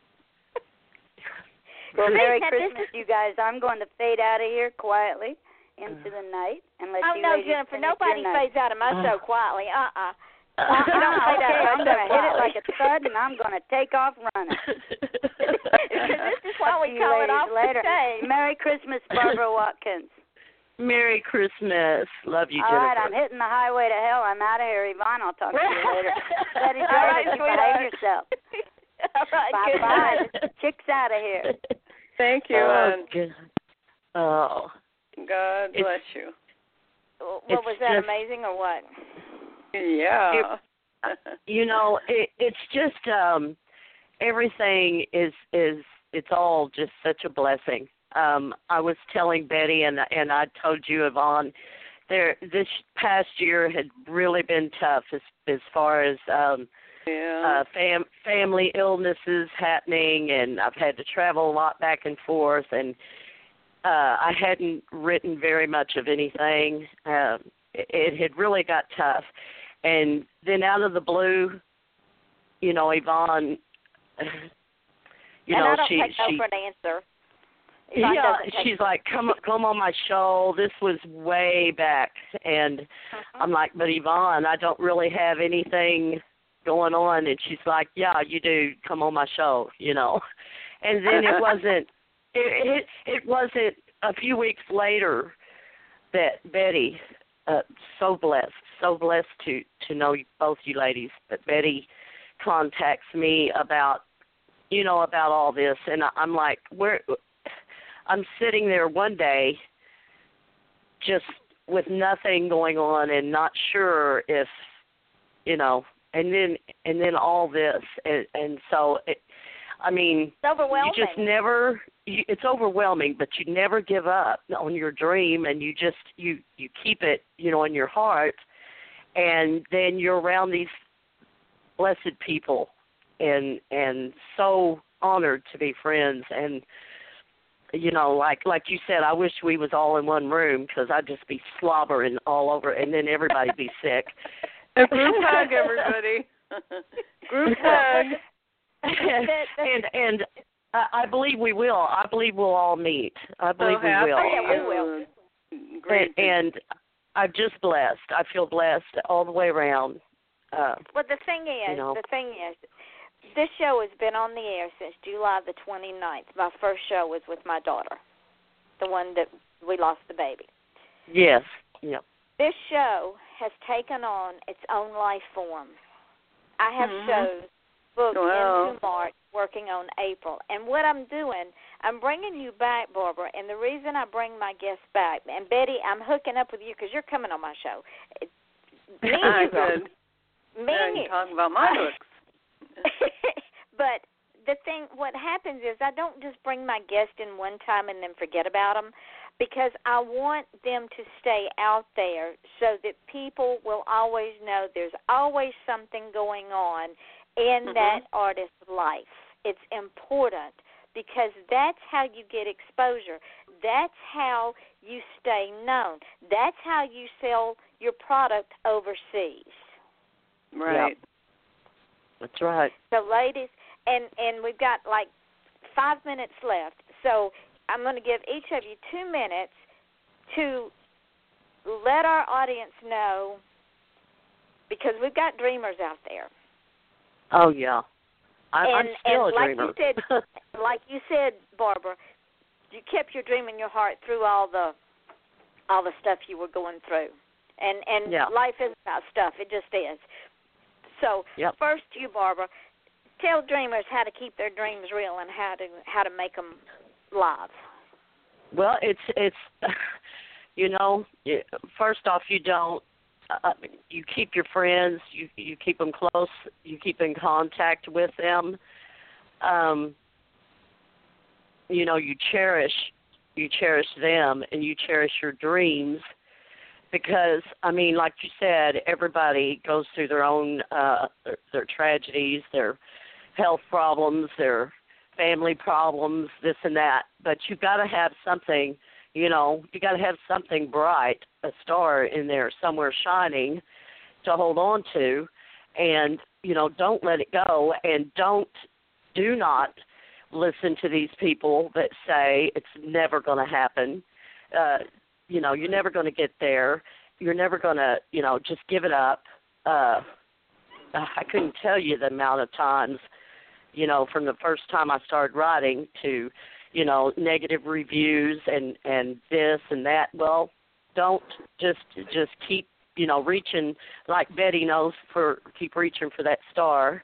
Well, Merry Hey, this Christmas, you guys. I'm going to fade out of here quietly into the night and let Oh you no, ladies Jennifer! finish Nobody your night. fades out of my show quietly. Uh uh Uh, You don't fade out okay, of I'm my going show to hit it quietly. like a thud, and I'm going to take off running. Because this is why we See you call it ladies off later. the chain. Merry Christmas, Barbara Watkins. Merry Christmas. Love you, All Jennifer. right, I'm hitting the highway to hell. I'm out of here, Yvonne. I'll talk to you later. Betty All right, Davis, you sweetheart. behave yourself. All right, Bye good bye. night. Chicks out of here. Thank you, Oh, and God. Oh. God It's- bless you. What It's was that, just- amazing or what? Yeah. You know, it, it's just um, everything is is it's all just such a blessing. um, I was telling Betty, and and I told you, Yvonne, there this past year had really been tough as as far as um, yeah. uh, fam, family illnesses happening, and I've had to travel a lot back and forth, and uh, I hadn't written very much of anything. Uh, it, it had really got tough, and then out of the blue, you know, Yvonne, you and know, I don't she take no she. for an answer. Yvonne Yeah, doesn't take she's like, come come on my show. This was way back, and uh-huh. I'm like, but Yvonne, I don't really have anything going on. And she's like, yeah, you do. Come on my show, you know. And then it wasn't. It it, it wasn't a few weeks later that Betty, uh, so blessed, so blessed to to know both you ladies, but Betty contacts me about, you know, about all this, and I'm like, where. I'm sitting there one day just with nothing going on and not sure if, you know, and then and then all this. And, and so, it, I mean, it's overwhelming. You just never, you, it's overwhelming, but you never give up on your dream, and you just, you, you keep it, you know, in your heart, and then you're around these blessed people, and and so honored to be friends. And you know, like like you said, I wish we was all in one room because I'd just be slobbering all over, and then everybody'd be sick. A group hug, everybody. Group hug. and and, and I, I believe we will. I believe we'll all meet. I believe so we will. Oh, yeah, we will. Great. And, and I'm just blessed. I feel blessed all the way around. Uh, Well, the thing is, you know. the thing is, this show has been on the air since July the twenty-ninth. My first show was with my daughter, the one that we lost the baby. Yes. Yep. This show has taken on its own life form. I have mm-hmm. shows booked wow. into March, working on April. And what I'm doing, I'm bringing you back, Barbara, and the reason I bring my guests back, and Betty, I'm hooking up with you because you're coming on my show. It, me and you, good. Me yeah, and you you. talk about my books. But the thing, what happens is I don't just bring my guest in one time and then forget about them, because I want them to stay out there so that people will always know there's always something going on in mm-hmm. that artist's life. It's important because that's how you get exposure. That's how you stay known. That's how you sell your product overseas. Right. Yep. That's right. So, ladies, and, and we've got like five minutes left. So I'm going to give each of you two minutes to let our audience know, because we've got dreamers out there. Oh, yeah. I, and, I'm still and a like dreamer. You said, like you said, Barbara, you kept your dream in your heart through all the all the stuff you were going through. And, and yeah. life is about stuff. It just is. So yep. first, you, Barbara, tell dreamers how to keep their dreams real and how to how to make them live. Well, it's it's you know, first off, you don't uh, you keep your friends, you you keep them close, you keep in contact with them. Um, you know, you cherish you cherish them, and you cherish your dreams. Because, I mean, like you said, everybody goes through their own, uh, their, their tragedies, their health problems, their family problems, this and that. But you've got to have something, you know, you got to have something bright, a star in there somewhere shining to hold on to. And, you know, don't let it go. And don't, do not listen to these people that say it's never going to happen. Uh You know, you're never going to get there. You're never going to, you know, just give it up. Uh, I couldn't tell you the amount of times, you know, from the first time I started writing to, you know, negative reviews and, and this and that. Well, don't just just keep, you know, reaching, like Betty knows, for keep reaching for that star.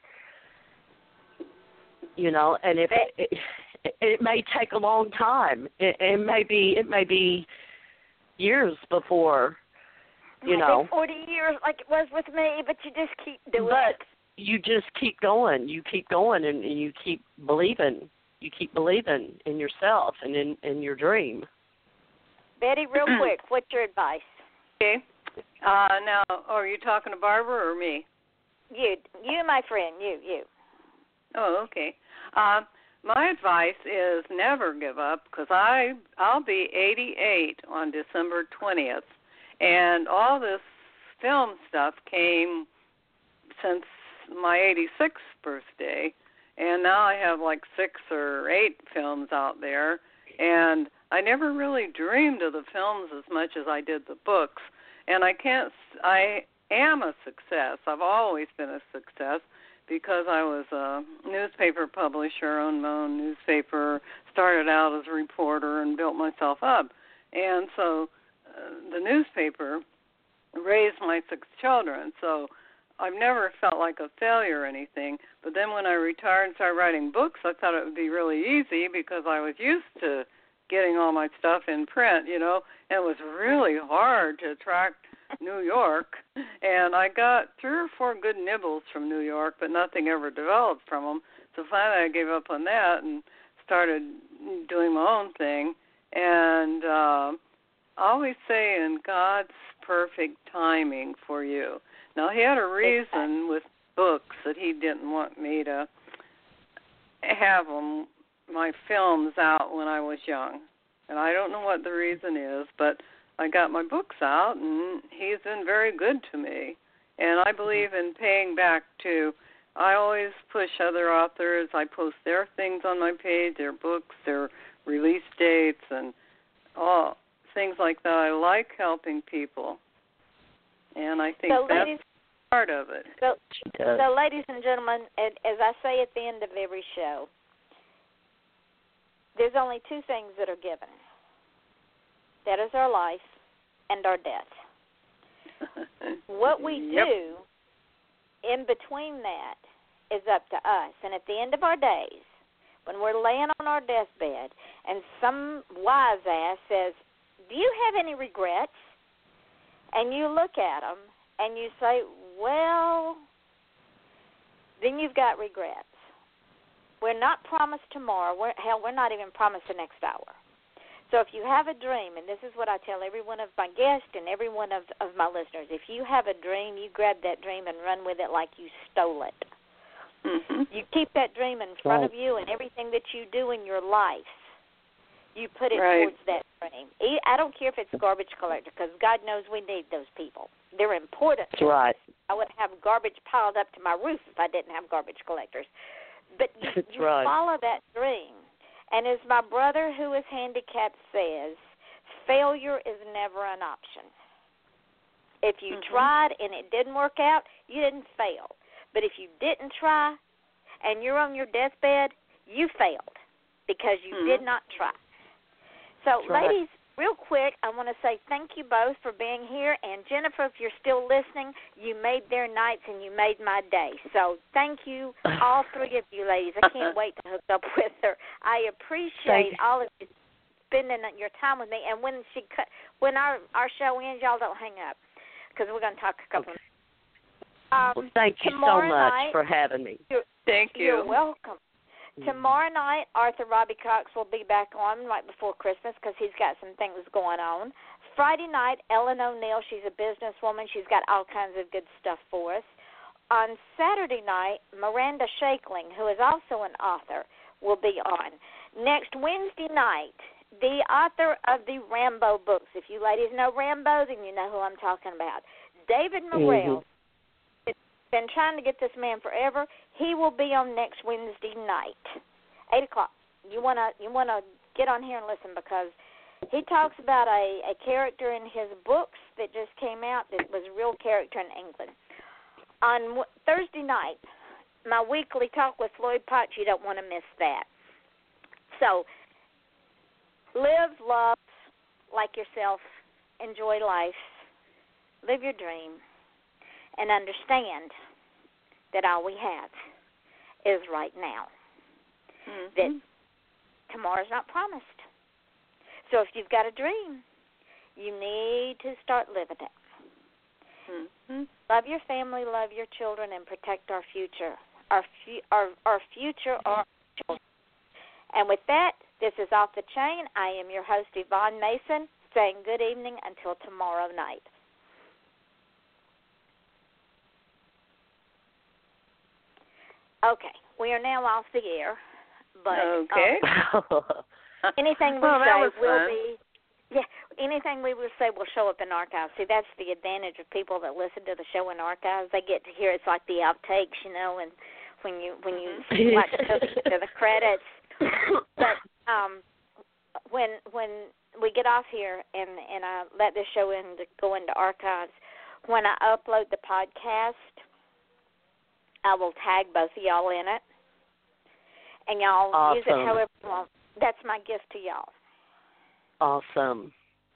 You know, and if it, it, it may take a long time. It, it may be, it may be. years before, you know. forty years like it was with me, but you just keep doing but it. you just keep going. You keep going, and, and you keep believing, you keep believing in yourself and in, in your dream. Betty, real quick, what's your advice? Okay. Uh, now, are you talking to Barbara or me? You, you, my friend, you, you. Oh, okay. Uh, my advice is never give up, because I I'll be eighty-eight on December twentieth, and all this film stuff came since my eighty-sixth birthday, and now I have like six or eight films out there, and I never really dreamed of the films as much as I did the books, and I can't. I am a success. I've always been a success, because I was a newspaper publisher, owned my own newspaper, started out as a reporter and built myself up. And so uh, the newspaper raised my six children. So I've never felt like a failure or anything. But then when I retired and started writing books, I thought it would be really easy, because I was used to getting all my stuff in print, you know, and it was really hard to attract New York, and I got three or four good nibbles from New York, but nothing ever developed from them. So finally I gave up on that and started doing my own thing. And uh, I always say, in God's perfect timing for you. Now, he had a reason with books that he didn't want me to have them, my films out when I was young. And I don't know what the reason is, but I got my books out, and he's been very good to me. And I believe in paying back, too. I always push other authors. I post their things on my page, their books, their release dates, and all things like that. I like helping people, and I think so that's ladies, part of it. So, so, ladies and gentlemen, as I say at the end of every show, there's only two things that are given. That is our life and our death. What we yep. do in between that is up to us. And at the end of our days, when we're laying on our deathbed and some wise ass says, do you have any regrets? And you look at them and you say, well, then you've got regrets. We're not promised tomorrow. We're, hell, we're not even promised the next hour. So if you have a dream, and this is what I tell every one of my guests and every one of, of my listeners, if you have a dream, you grab that dream and run with it like you stole it. Mm-hmm. You keep that dream in front right. of you, and everything that you do in your life, you put it right. towards that dream. I don't care if it's a garbage collector, because God knows we need those people. They're important. That's right. I would have garbage piled up to my roof if I didn't have garbage collectors. But you, That's you right. follow that dream. And as my brother who is handicapped says, failure is never an option. If you mm-hmm. tried and it didn't work out, you didn't fail. But if you didn't try and you're on your deathbed, you failed because you mm-hmm. did not try. So, That's right. ladies, real quick, I want to say thank you both for being here. And, Jennifer, if you're still listening, you made their nights and you made my day. So thank you, all three of you ladies. I can't wait to hook up with her. I appreciate all of you spending your time with me. And when she cut, when our, our show ends, y'all don't hang up, because we're going to talk a couple okay. um, Well, thank you so much night, for having me. Thank you. You're welcome. Tomorrow night, Arthur Robbie Cox will be back on right before Christmas because he's got some things going on. Friday night, Ellen O'Neill, she's a businesswoman. She's got all kinds of good stuff for us. On Saturday night, Miranda Shakeling, who is also an author, will be on. Next Wednesday night, the author of the Rambo books. If you ladies know Rambo, then you know who I'm talking about. David Morrell. Mm-hmm. Been trying to get this man forever. He will be on next Wednesday night, eight o'clock. You wanna you wanna get on here and listen, because he talks about a, a character in his books that just came out that was a real character in England. On Thursday night, my weekly talk with Floyd Potts. You don't want to miss that. So live, love, like yourself, enjoy life, live your dream, and understand that all we have is right now. Mm-hmm. That tomorrow's not promised. So if you've got a dream, you need to start living it. Mm-hmm. Love your family, love your children, and protect our future. Our fu- our, our future are our children. And with that, this is Off the Chain. I am your host, Yvonne Mason, saying good evening until tomorrow night. Okay, we are now off the air. But okay. Um, anything we well, say will fun. be, yeah, anything we will say will show up in archives. See, that's the advantage of people that listen to the show in archives. They get to hear it's like the outtakes, you know, and when you when you Mhm. watch to, to the credits. But um, when when we get off here and and I let this show in to go into archives, when I upload the podcast, I will tag both of y'all in it. And y'all awesome. use it however you want. That's my gift to y'all. Awesome.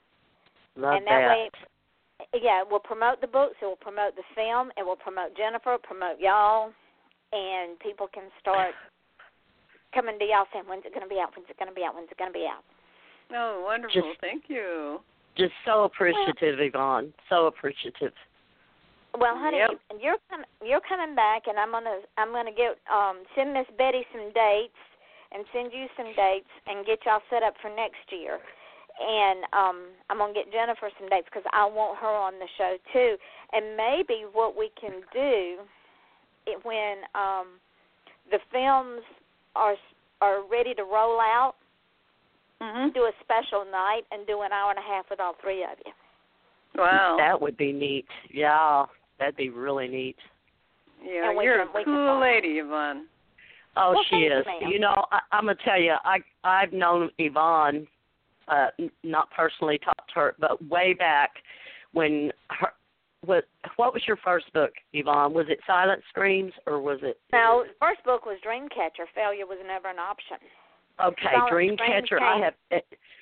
Love and that, that. way, yeah, it will promote the books, it will promote the film, it will promote Jennifer, promote y'all, and people can start coming to y'all saying, when's it going to be out, when's it going to be out, when's it going to be out. Oh, wonderful. Just, Thank you. Just so appreciative, Yvonne. So appreciative. Well, honey, Yep. you're com- you're coming back, and I'm gonna I'm gonna get um send Miss Betty some dates and send you some dates and get y'all set up for next year. And um I'm gonna get Jennifer some dates because I want her on the show too. And maybe what we can do it, when um the films are are ready to roll out, Mm-hmm. do a special night and do an hour and a half with all three of you. Wow. That would be neat. Yeah, that'd be really neat. Yeah, And we you're can- we a can cool talk. lady, Yvonne. Oh, Well, she thank you, is. ma'am. You know, I, I'm gonna tell you, I I've known Yvonne, uh, n- not personally talked to her, but way back when her. What what was your first book, Yvonne? Was it Silent Screams or was it? No, the first book was Dreamcatcher. Failure was never an option. Okay, Silent Dreamcatcher. Scream I came- have.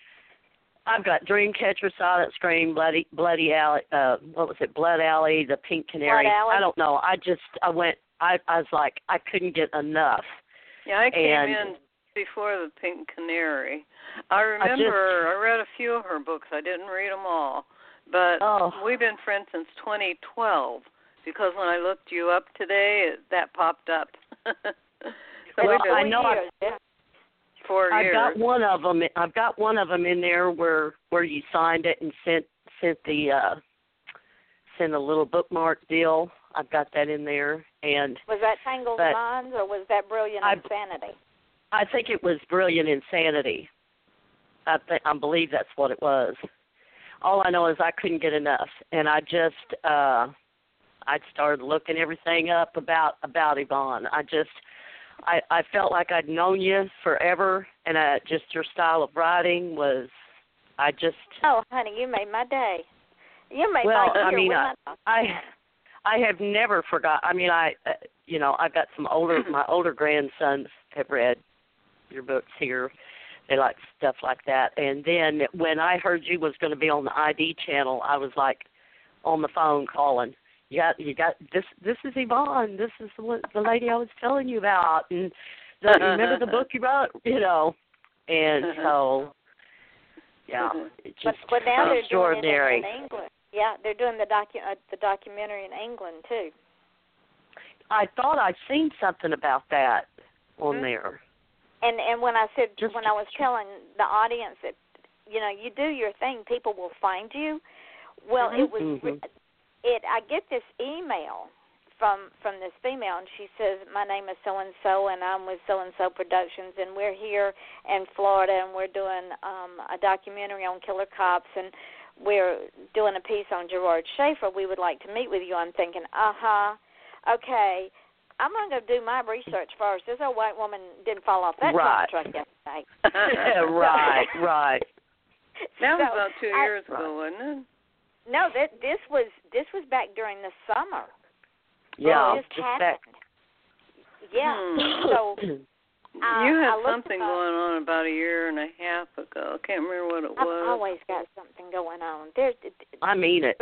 I've got Dreamcatcher, Silent Scream, Bloody Bloody Alley. Uh, what was it? Blood Alley, The Pink Canary. Blood Alley. I don't know. I just I went. I I was like I couldn't get enough. Yeah, I came And- in before the Pink Canary. I remember I, just- I read a few of her books. I didn't read them all, but Oh. we've been friends since twenty twelve because when I looked you up today, it, that popped up. so Well, we've been I know I- years, yeah. four I've years. got one of them. I've got one of them in there where where you signed it and sent sent the uh, sent a little bookmark deal. I've got that in there, and Was that Tangled But Minds or was that Brilliant I- Insanity? I think it was Brilliant Insanity. I think I believe that's what it was. All I know is I couldn't get enough, and I just uh, I started looking everything up about about Yvonne. I just I, I felt like I'd known you forever, and I, just your style of writing was, I just. Oh, honey, you made my day. You made Well, my I year. mean, We're I, not- I, I have never forgot. I mean, I, uh, you know, I've got some older, my older grandsons have read your books here. They like stuff like that. And then when I heard you was going to be on the I D channel, I was like on the phone calling. You got, you got this. This is Yvonne. This is the, one, the lady I was telling you about. And the, remember the book you wrote? You know. And so, yeah, it's but, just but now they're extraordinary. doing it in England. Yeah, they're doing the docu uh, the documentary in England too. I thought I'd seen something about that on Mhm. there. And and when I said Just- when I was telling the audience that you know you do your thing, people will find you. Well, it was Mhm. it. I get this email from from this female, and she says, "My name is so and so, and I'm with so and so Productions, and we're here in Florida, and we're doing um, a documentary on killer cops, and we're doing a piece on Gerard Schaefer. We would like to meet with you." I'm thinking, uh huh, okay. I'm going to go do my research first. This old white woman didn't fall off that Right. truck yesterday. right, right. That was So, about two I- years ago, wasn't it? No, that this was this was back during the summer. Yeah, it just, just happened. back. Yeah. Hmm. So I, you had I looked something them up. going on about a year and a half ago. I can't remember what it I've was. always got something going on. There's I mean it.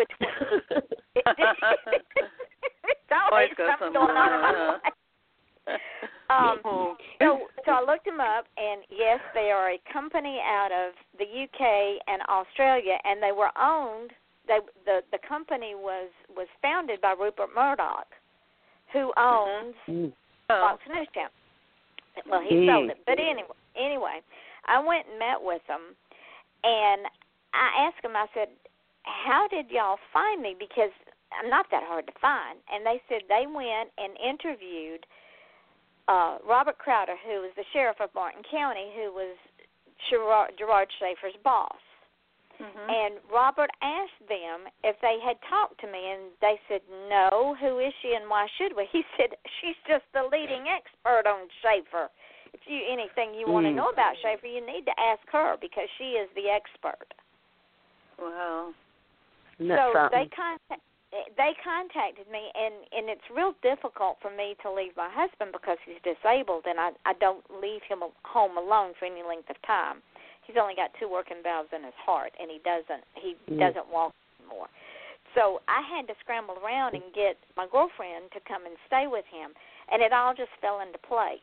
it's always Always got something something going on in my going on. life. Um, so, so I looked them up, and yes, they are a company out of the U K and Australia, and they were owned. They the the company was was founded by Rupert Murdoch, who owns Mm. Oh. Fox News Channel. Well, he Mm. sold it, but anyway, anyway, I went and met with them, and I asked them, I said, how did y'all find me? Because I'm not that hard to find. And they said they went and interviewed uh, Robert Crowder, who was the sheriff of Martin County, who was Gerard, Gerard Schaefer's boss. Mm-hmm. And Robert asked them if they had talked to me, and they said, no, who is she and why should we? He said, she's just the leading expert on Schaefer. If you anything you mm. want to know about Schaefer, you need to ask her because she is the expert. Wow. So they contact, they contacted me, and, and it's real difficult for me to leave my husband because he's disabled, and I, I don't leave him home alone for any length of time. He's only got two working valves in his heart, and he doesn't he mm. doesn't walk anymore. So I had to scramble around and get my girlfriend to come and stay with him, and it all just fell into place.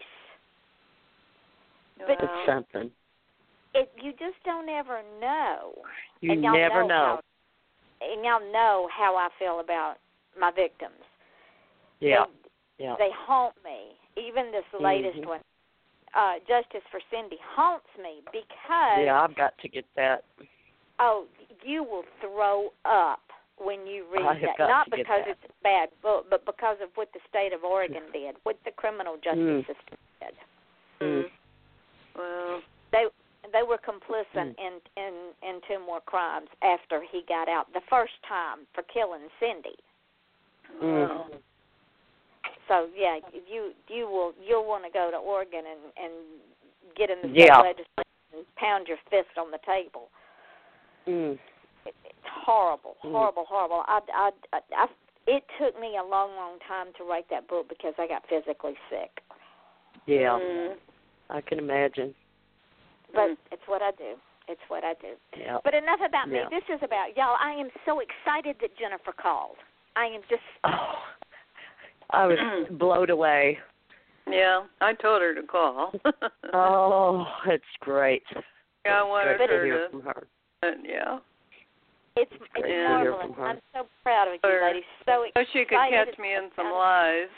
But it's something. It you just don't ever know. You and y'all never know. know. How, and y'all know how I feel about my victims. Yeah. They, yeah. they haunt me. Even this latest mm-hmm. one. Uh, Justice for Cindy haunts me because... Yeah, I've got to get that. Oh, you will throw up when you read I have that. got Not to get because that. it's a bad book, but because of what the state of Oregon did, what the criminal justice mm. system did. Mm. Well, they they were complicit mm. in, in, in two more crimes after he got out the first time for killing Cindy. Mm. So yeah, you you will you'll want to go to Oregon and, and get in the state yeah. legislature and pound your fist on the table. Mm. It, it's horrible, mm. horrible, horrible. I, I, I, I, it took me a long, long time to write that book because I got physically sick. Yeah, mm. I can imagine. But mm. it's what I do. It's what I do. Yeah. But enough about yeah. me. This is about y'all. I am so excited that Jennifer called. I am just. Oh. I was blown away. Yeah, I told her to call. Oh, it's great. Yeah, I wanted it's her to hear to. from her. Yeah. It's, It's it's great to hear marvelous. from her. I'm so proud of you, Or- ladies. So So excited. she could catch me in some lies.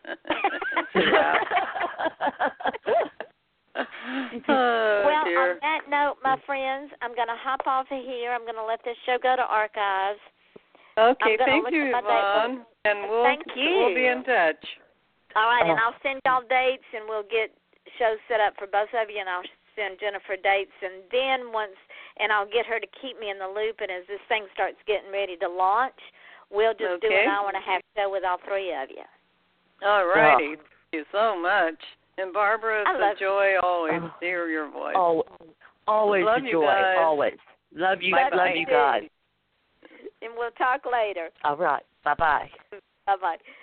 Oh, well, dear. on that note, my friends, I'm going to hop off of here. I'm going to let this show go to archives. Okay, I'm thank you, look at my Yvonne. date. And we'll Thank you. we'll be in touch. All right, and Oh. I'll send y'all dates, and we'll get shows set up for both of you, and I'll send Jennifer dates, and then once, and I'll get her to keep me in the loop, and as this thing starts getting ready to launch, we'll just do Okay. an hour and a half show with all three of you. All righty. Thank you so much. And Barbara, I it's love a joy always Oh. to hear your voice. Oh, always Love a you joy. guys. Always. Love you. Bye-bye. Love you guys. And we'll talk later. All right. Bye-bye. Bye-bye.